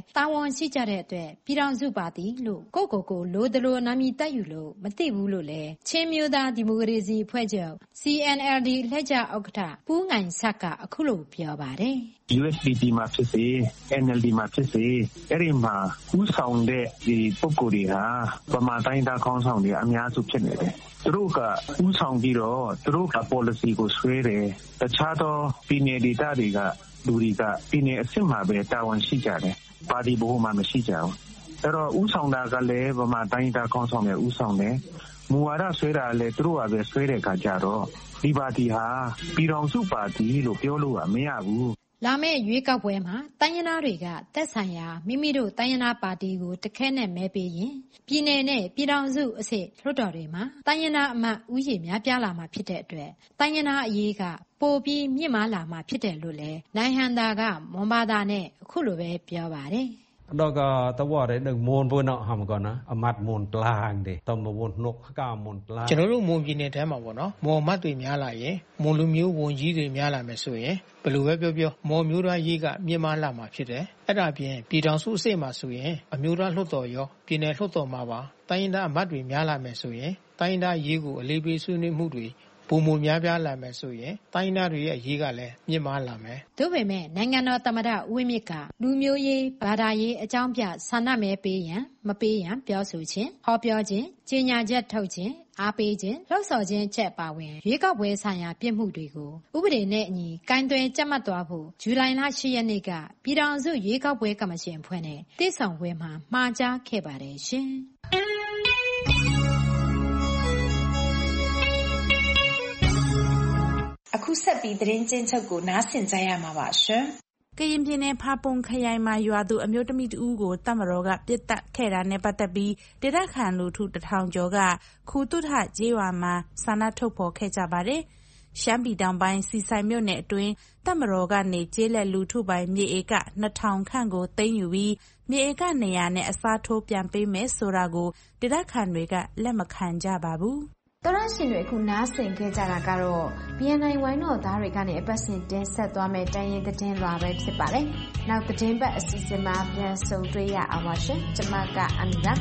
တာဝန်ရှိကြတဲ့အတွက်ပြည်ထောင်စုပါတီလို့ကိုကိုကိုလိုသလိုနာမည်တက်ယူလို့မသိဘူးလို့လည်းချင်းမျိုးသားဒီမိုကရေစီအဖွဲ့ချုပ် C N L D လှည့်ကျဥက္ကဋ္ဌပူးငိုင်ဆက်ကအခုလိုပြောပါတယ် U S D P မှာဖြစ်စေ N L D မှာဖြစ်စေအဲ့ဒီမှာဥဆောင်တဲ့ဒီပုဂ္ဂိုလ်တွေဟာဗမာတိုင်းသားခေါင်းဆောင်တွေအများစုဖြစ်နေတယ်သူတို့ကဥဆောင်ပြီးတော့သူတို့က policy ကိုဆွဲတယ်တခြားသောပြည်နယ်ဒေသတွေကလူတွေကပြည်နယ်အဆင့်မှာပဲတာဝန်ရှိကြတယ်ပါတီဘုံမှာမရှိကြဘူးအဲ့တော့ဥဆောင်တာကလည်းဗမာတိုင်းသားခေါင်းဆောင်တွေဥဆောင်တယ်မူဝါဒဆွဲတာလည်းသူတို့ကပဲဆွဲတဲ့အခါကျတော့ဒီပါတီဟာပြည်ထောင်စုပါတီလို့ပြောလို့မရဘူးလာမယ့်ရွေးကောက်ပွဲမှာတိုင်းရင်းသားတွေကသက်ဆိုင်ရာမိမိတို့တိုင်းရင်းသားပါတီကိုတခဲနဲ့မဲပေးရင်ပြည်내နဲ့ပြည်ထောင်စုအဆင့်လွှတ်တော်တွေမှာတိုင်းရင်းသားအမတ်ဦးရေများပြားလာမှာဖြစ်တဲ့အတွက်တိုင်းရင်းသားအရေးကပိုပြီးမြင့်မားလာမှာဖြစ်တယ်လို့လည်းနိုင်ဟန်သာကမွန်ဘာသာနဲ့အခုလိုပဲပြောပါတယ်တော့ကတဝရတဲ့မွန်ပွနော်ဟမ်ကောနော်အမတ်မွန်ပလန်တဲ့တမဝွန်နှုတ်ကမွန်ပလန်ကျွန်တော်တို့မွန်ပြည်နယ်ထဲမှာပေါ့နော်မွန်မတ်တွေများလာရင်မွန်လူမျိုးဝန်ကြီးတွေများလာမယ်ဆိုရင်ဘယ်လိုပဲပြောပြောမွန်မျိုးသားရေးကမြင့်မားလာမှာဖြစ်တယ်အဲ့ဒါပြင်ပြည်ထောင်စုအဆင့်မှာဆိုရင်အမျိုးသားလွှတ်တော်ရောပြည်နယ်လွှတ်တော်မှာပါတိုင်းရင်းသားအမတ်တွေများလာမယ်ဆိုရင်တိုင်းရင်းသားရေးကိုအလေးပေးဆွေးနွေးမှုတွေပုံမများပြားလာမယ်ဆိုရင်တိုင်းသားတွေရဲ့အရေးကလည်းမြင့်မားလာမယ်။ဒါပေမဲ့နိုင်ငံတော်သမ္မတဦးဝင်းမြင့်ကလူမျိုးရေးဘာသာရေးအကြောင်းပြဆန္ဒမဲပေးရန်မပေးရန်ပြောဆိုခြင်းဟောပြောခြင်းကြေညာချက်ထုတ်ခြင်းအားပေးခြင်းလှုပ်ဆော်ခြင်းချက်ပါဝင်ရွေးကောက်ပွဲဆိုင်ရာပြစ်မှုတွေကိုဥပဒေနဲ့အညီကိုင်တွယ်ကြပ်မတ်သွားဖို့ဇူလိုင်လ၈ရက်နေ့ကပြည်ထောင်စုရွေးကောက်ပွဲကော်မရှင်အဖွဲ့နဲ့တိစောင်ပွဲမှာမှာကြားခဲ့ပါတယ်ရှင်။အခုဆက်ပြီးသတင်းချင်းချုပ်ကိုနားဆင်ကြရမှာပါရှင်ကရင်ပြည်နယ်ဖာပွန်ခရိုင်မှာရွာသူအမျိုးသမီးတဦးကိုတပ်မတော်ကပစ်တက်ခဲ့တာနဲ့ပတ်သက်ပြီးဒေသခံလူထုတထောင်ကျော်ကခူတုထကျေးရွာမှာဆန္ဒထုတ်ဖော်ခဲ့ကြပါတယ်။ရှမ်းပြည်တောင်ပိုင်းစီဆိုင်မြို့နယ်အတွင်းတပ်မတော်ကနေကျေးလက်လူထုပိုင်းမြေဧကနှစ်ထောင်ခန့်ကိုသိမ်းယူပြီးမြေဧကနေရာနဲ့အစားထိုးပြန်ပေးမယ်ဆိုတာကိုဒေသခံတွေကလက်မခံကြပါဘူး။တော်ရရှင်တွေအခုနားဆင်ခဲ့ကြတာကတော့ B N I ဝိုင်းတော်သားတွေကနေအပတ်စဉ်တင်ဆက်သွားမယ့်တိုင်းရင်းသတင်းလွှာပဲဖြစ်ပါတယ်။နောက်သတင်းပတ်အစီအစဉ်မှာပြန်ဆုံတွေ့ရအောင်ပါရှင်။ကျွန်မကအန်နာ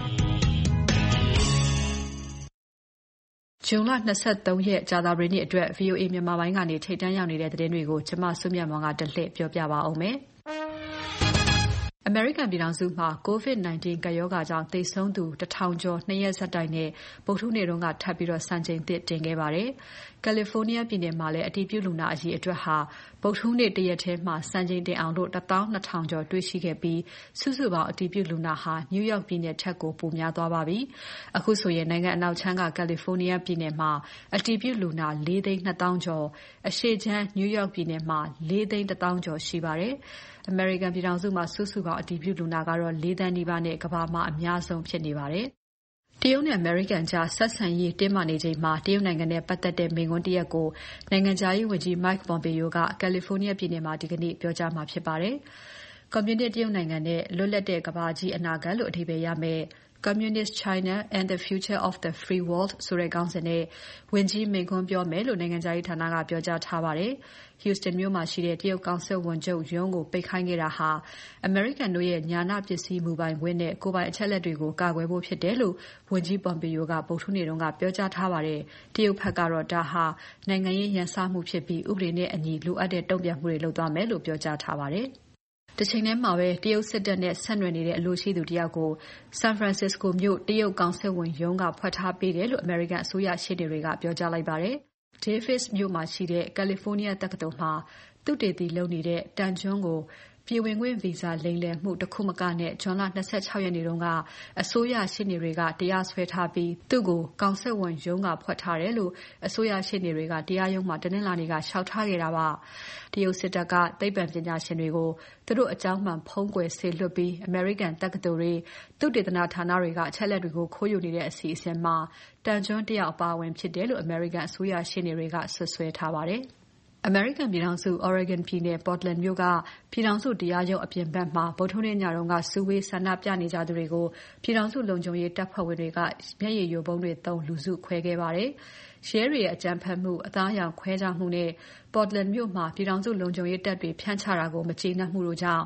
ဇွန်လ၂၃ရက်ကြာသပတေးနေ့အတွက် V O A မြန်မာပိုင်းကနေထိပ်တန်းရောက်နေတဲ့သတင်းတွေကိုကျွန်မစွမြတ်မောင်ကတလှည့်ပြောပြပါအောင်မယ်။အမေရိကန်ပြည်ထောင်စုမှာ ကိုဗစ်၁၉ ကပ်ရောဂါကြောင့်သေဆုံးသူတထောင်ကျော်နှစ်ရက်ဆက်တိုက်နဲ့ဗုဒ္ဓဟူးနေ့တုန်းကထပ်ပြီးစံချိန်သစ်တင်ခဲ့ပါတယ်။ကယ်လီဖိုးနီးယားပြည်နယ်မှာလည်းအတည်ပြုလူနာအရေအတွက်ဟာဗုဒ္ဓဟူးနေ့တရက်ထဲမှာစံချိန်တင်အောင်လို့တသောင်းနှစ်ထောင်ကျော်တွေ့ရှိခဲ့ပြီးစုစုပေါင်းအတည်ပြုလူနာဟာနယူးယောက်ပြည်နယ်ထက်ကိုပိုများသွားပါပြီ။အခုဆိုရင်နိုင်ငံအနောက်ခြမ်းကကယ်လီဖိုးနီးယားပြည်နယ်မှာအတည်ပြုလူနာလေးသိန်းနှစ်သောင်းကျော်အရှေ့ခြမ်းနယူးယောက်ပြည်နယ်မှာလေးသိန်းတစ်သောင်းကျော်ရှိပါတယ်။အမေရိကန်ပြည်ထောင်စုမှာစုစုပေါင်းအတည်ပြုလူနာကတော့လေးသန်းနီးပါးနဲ့ကမ္ဘာမှာအများဆုံးဖြစ်နေပါတယ်။တရုတ်နဲ့အမေရိကန်ကြားဆက်ဆံရေးတင်းမာနေချိန်မှာတရုတ်နိုင်ငံနဲ့ပတ်သက်တဲ့မိန့်ခွန်းတစ်ရပ်ကိုနိုင်ငံခြားရေးဝန်ကြီး Mike Pompeo ကကယ်လီဖိုးနီးယားပြည်နယ်မှာဒီကနေ့ပြောကြားမှာဖြစ်ပါတယ်။ကွန်မြူနစ်တရုတ်နိုင်ငံနဲ့လွတ်လပ်တဲ့ကမ္ဘာကြီးအနာဂတ်လို့အဓိပ္ပာယ်ရမယ်။ Communist China and the Future of the Free World ဆိုတဲ့ခေါင်းစဉ်နဲ့ဝန်ကြီးမိန့်ခွန်းပြောမယ်လို့နိုင်ငံခြားရေးဌာနကပြောကြားထားပါတယ်။ Houston မြို့မှာရှိတဲ့တရုတ်ကောင်စစ်ဝန်ချုပ်ရုံးကိုပိတ်ခိုင်းခဲ့တာဟာအမေရိကန်တို့ရဲ့ညာဏပစ္စည်းမူပိုင်ခွင့်နဲ့ကိုယ်ပိုင်အချက်အလက်တွေကိုကာကွယ်ဖို့ဖြစ်တယ်လို့ဝန်ကြီး Pompeo ကဗုဒ္ဓဟူးနေ့တုန်းကပြောကြားထားပါတယ်။တရုတ်ဘက်ကတော့ဒါဟာနိုင်ငံရေးရန်စမှုဖြစ်ပြီးဥပဒေနဲ့အညီလိုအပ်တဲ့တုံ့ပြန်မှုတွေလုပ်သွားမယ်လို့ပြောကြားထားပါတယ်။တချိန်ထဲမှာပဲတရုတ်စစ်တပ်နဲ့ဆက်နွယ်နေတဲ့အလို့ရှိသူတယောက်ကို San Francisco မြို့တရုတ်ကောင်စစ်ဝန်ရုံးကဖွက်ထားပေးတယ်လို့အမေရိကန်အစိုးရရှေ့နေတွေကပြောကြားလိုက်ပါတယ်။ Davis မြို့မှာရှိတဲ့ California တက္ကသိုလ်မှာသုတေသီလုပ်နေတဲ့တန်ကျွန်းကိုပြည်ဝင်ခွင့်ဗီဇာလိမ်လည်မှုတစ်ခုမကနဲ့ဇွန်လ၂၆ရက်နေ့တုန်းကအစိုးရရှေ့နေတွေကတရားစွဲထားပြီးသူ့ကိုကောင်စစ်ဝန်ရုံးကဖွက်ထားတယ်လို့အစိုးရရှေ့နေတွေကတရားရုံးမှာတနင်္လာနေ့ကလျှောက်ထားခဲ့တာပါ။တရုတ်စစ်တပ်ကသိပ္ပံပညာရှင်တွေကိုသူတို့အကြောင်းမှန်ဖုံးကွယ်စေလွှတ်ပြီးအမေရိကန်တက္ကသိုလ်တွေသုတေသနဌာနတွေကအချက်အလက်တွေကိုခိုးယူနေတဲ့အစီအစဉ်မှာတန်ကျွန်းတယောက်အပါအဝင်ဖြစ်တယ်လို့အမေရိကန်အစိုးရရှေ့နေတွေကဆွဆွဲထားပါတယ်။အမေရိကန်ပြည်ထောင်စု Oregon ပြည်နယ် Portland မြို့ကပြည်ထောင်စုတရားရုံးအပြင်ဘက်မှာဗုဒ္ဓဟူးနေ့ညကစုဝေးဆန္ဒပြနေကြသူတွေကိုပြည်ထောင်စုလုံခြုံရေးတပ်ဖွဲ့ဝင်တွေကမျက်ရည်ယိုဗုံးတွေသုံးလူစုခွဲခဲ့ပါတယ်။ရဲတွေရဲ့အကြမ်းဖက်မှုအသားအရောင်ခွဲခြားမှုနဲ့ Portland မြို့မှာပြည်ထောင်စုလုံခြုံရေးတပ်တွေဖြန့်ချတာကိုမကျေနပ်မှုတို့ကြောင့်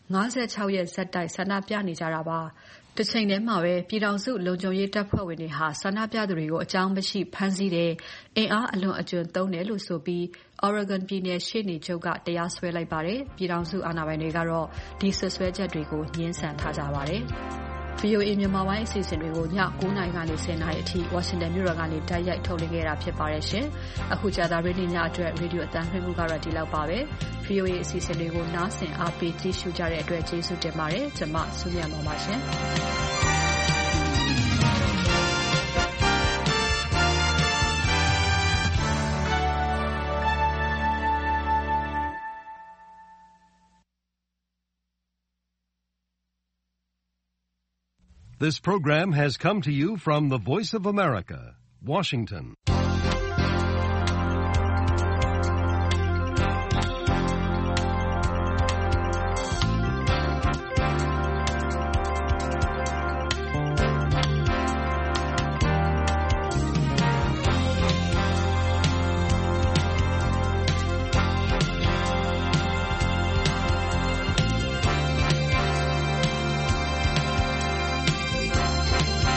ငါးဆယ့်ခြောက်ရက်ဆက်တိုက်ဆန္ဒပြနေကြတာပါ။တစ်ချိန်တည်းမှာပဲပြည်ထောင်စုလုံခြုံရေးတပ်ဖွဲ့ဝင်တွေဟာဆန္ဒပြသူတွေကိုအကြောင်းမရှိဖမ်းဆီးတယ်အင်အားအလွန်အကျွံသုံးတယ်လို့ဆိုပြီး Oregon ပြည်နယ်ရှေ့နေချုပ်ကတရားစွဲလိုက်ပါတယ်။ပြည်ထောင်စုအာဏာပိုင်တွေကတော့ဒီဆွဆွဲချက်တွေကိုငြင်းဆန်ထားကြပါတယ်။ V O A မြန်မာပိုင်းအစီအစဉ်တွေကိုည၉နာရီကနေ၁၀နာရီအထိဝါရှင်တန်မြို့တော်ကနေတိုက်ရိုက်ထုတ်လွှင့်ခဲ့တာဖြစ်ပါတယ်ရှင်။အခုကြာသပတေးနေ့ညအတွက်ရေဒီယိုအသံလွှင့်မှုကတော့ဒီလောက်ပါပဲ။ V O A အစီအစဉ်တွေကိုနားဆင်အားပေးကြည့်ရှုကြတဲ့အတွက်ကျေးဇူးတင်ပါတယ်။ကျွန်မစုမြတ်မောင်ပါရှင်။ This program has come to you from the Voice of America, Washington.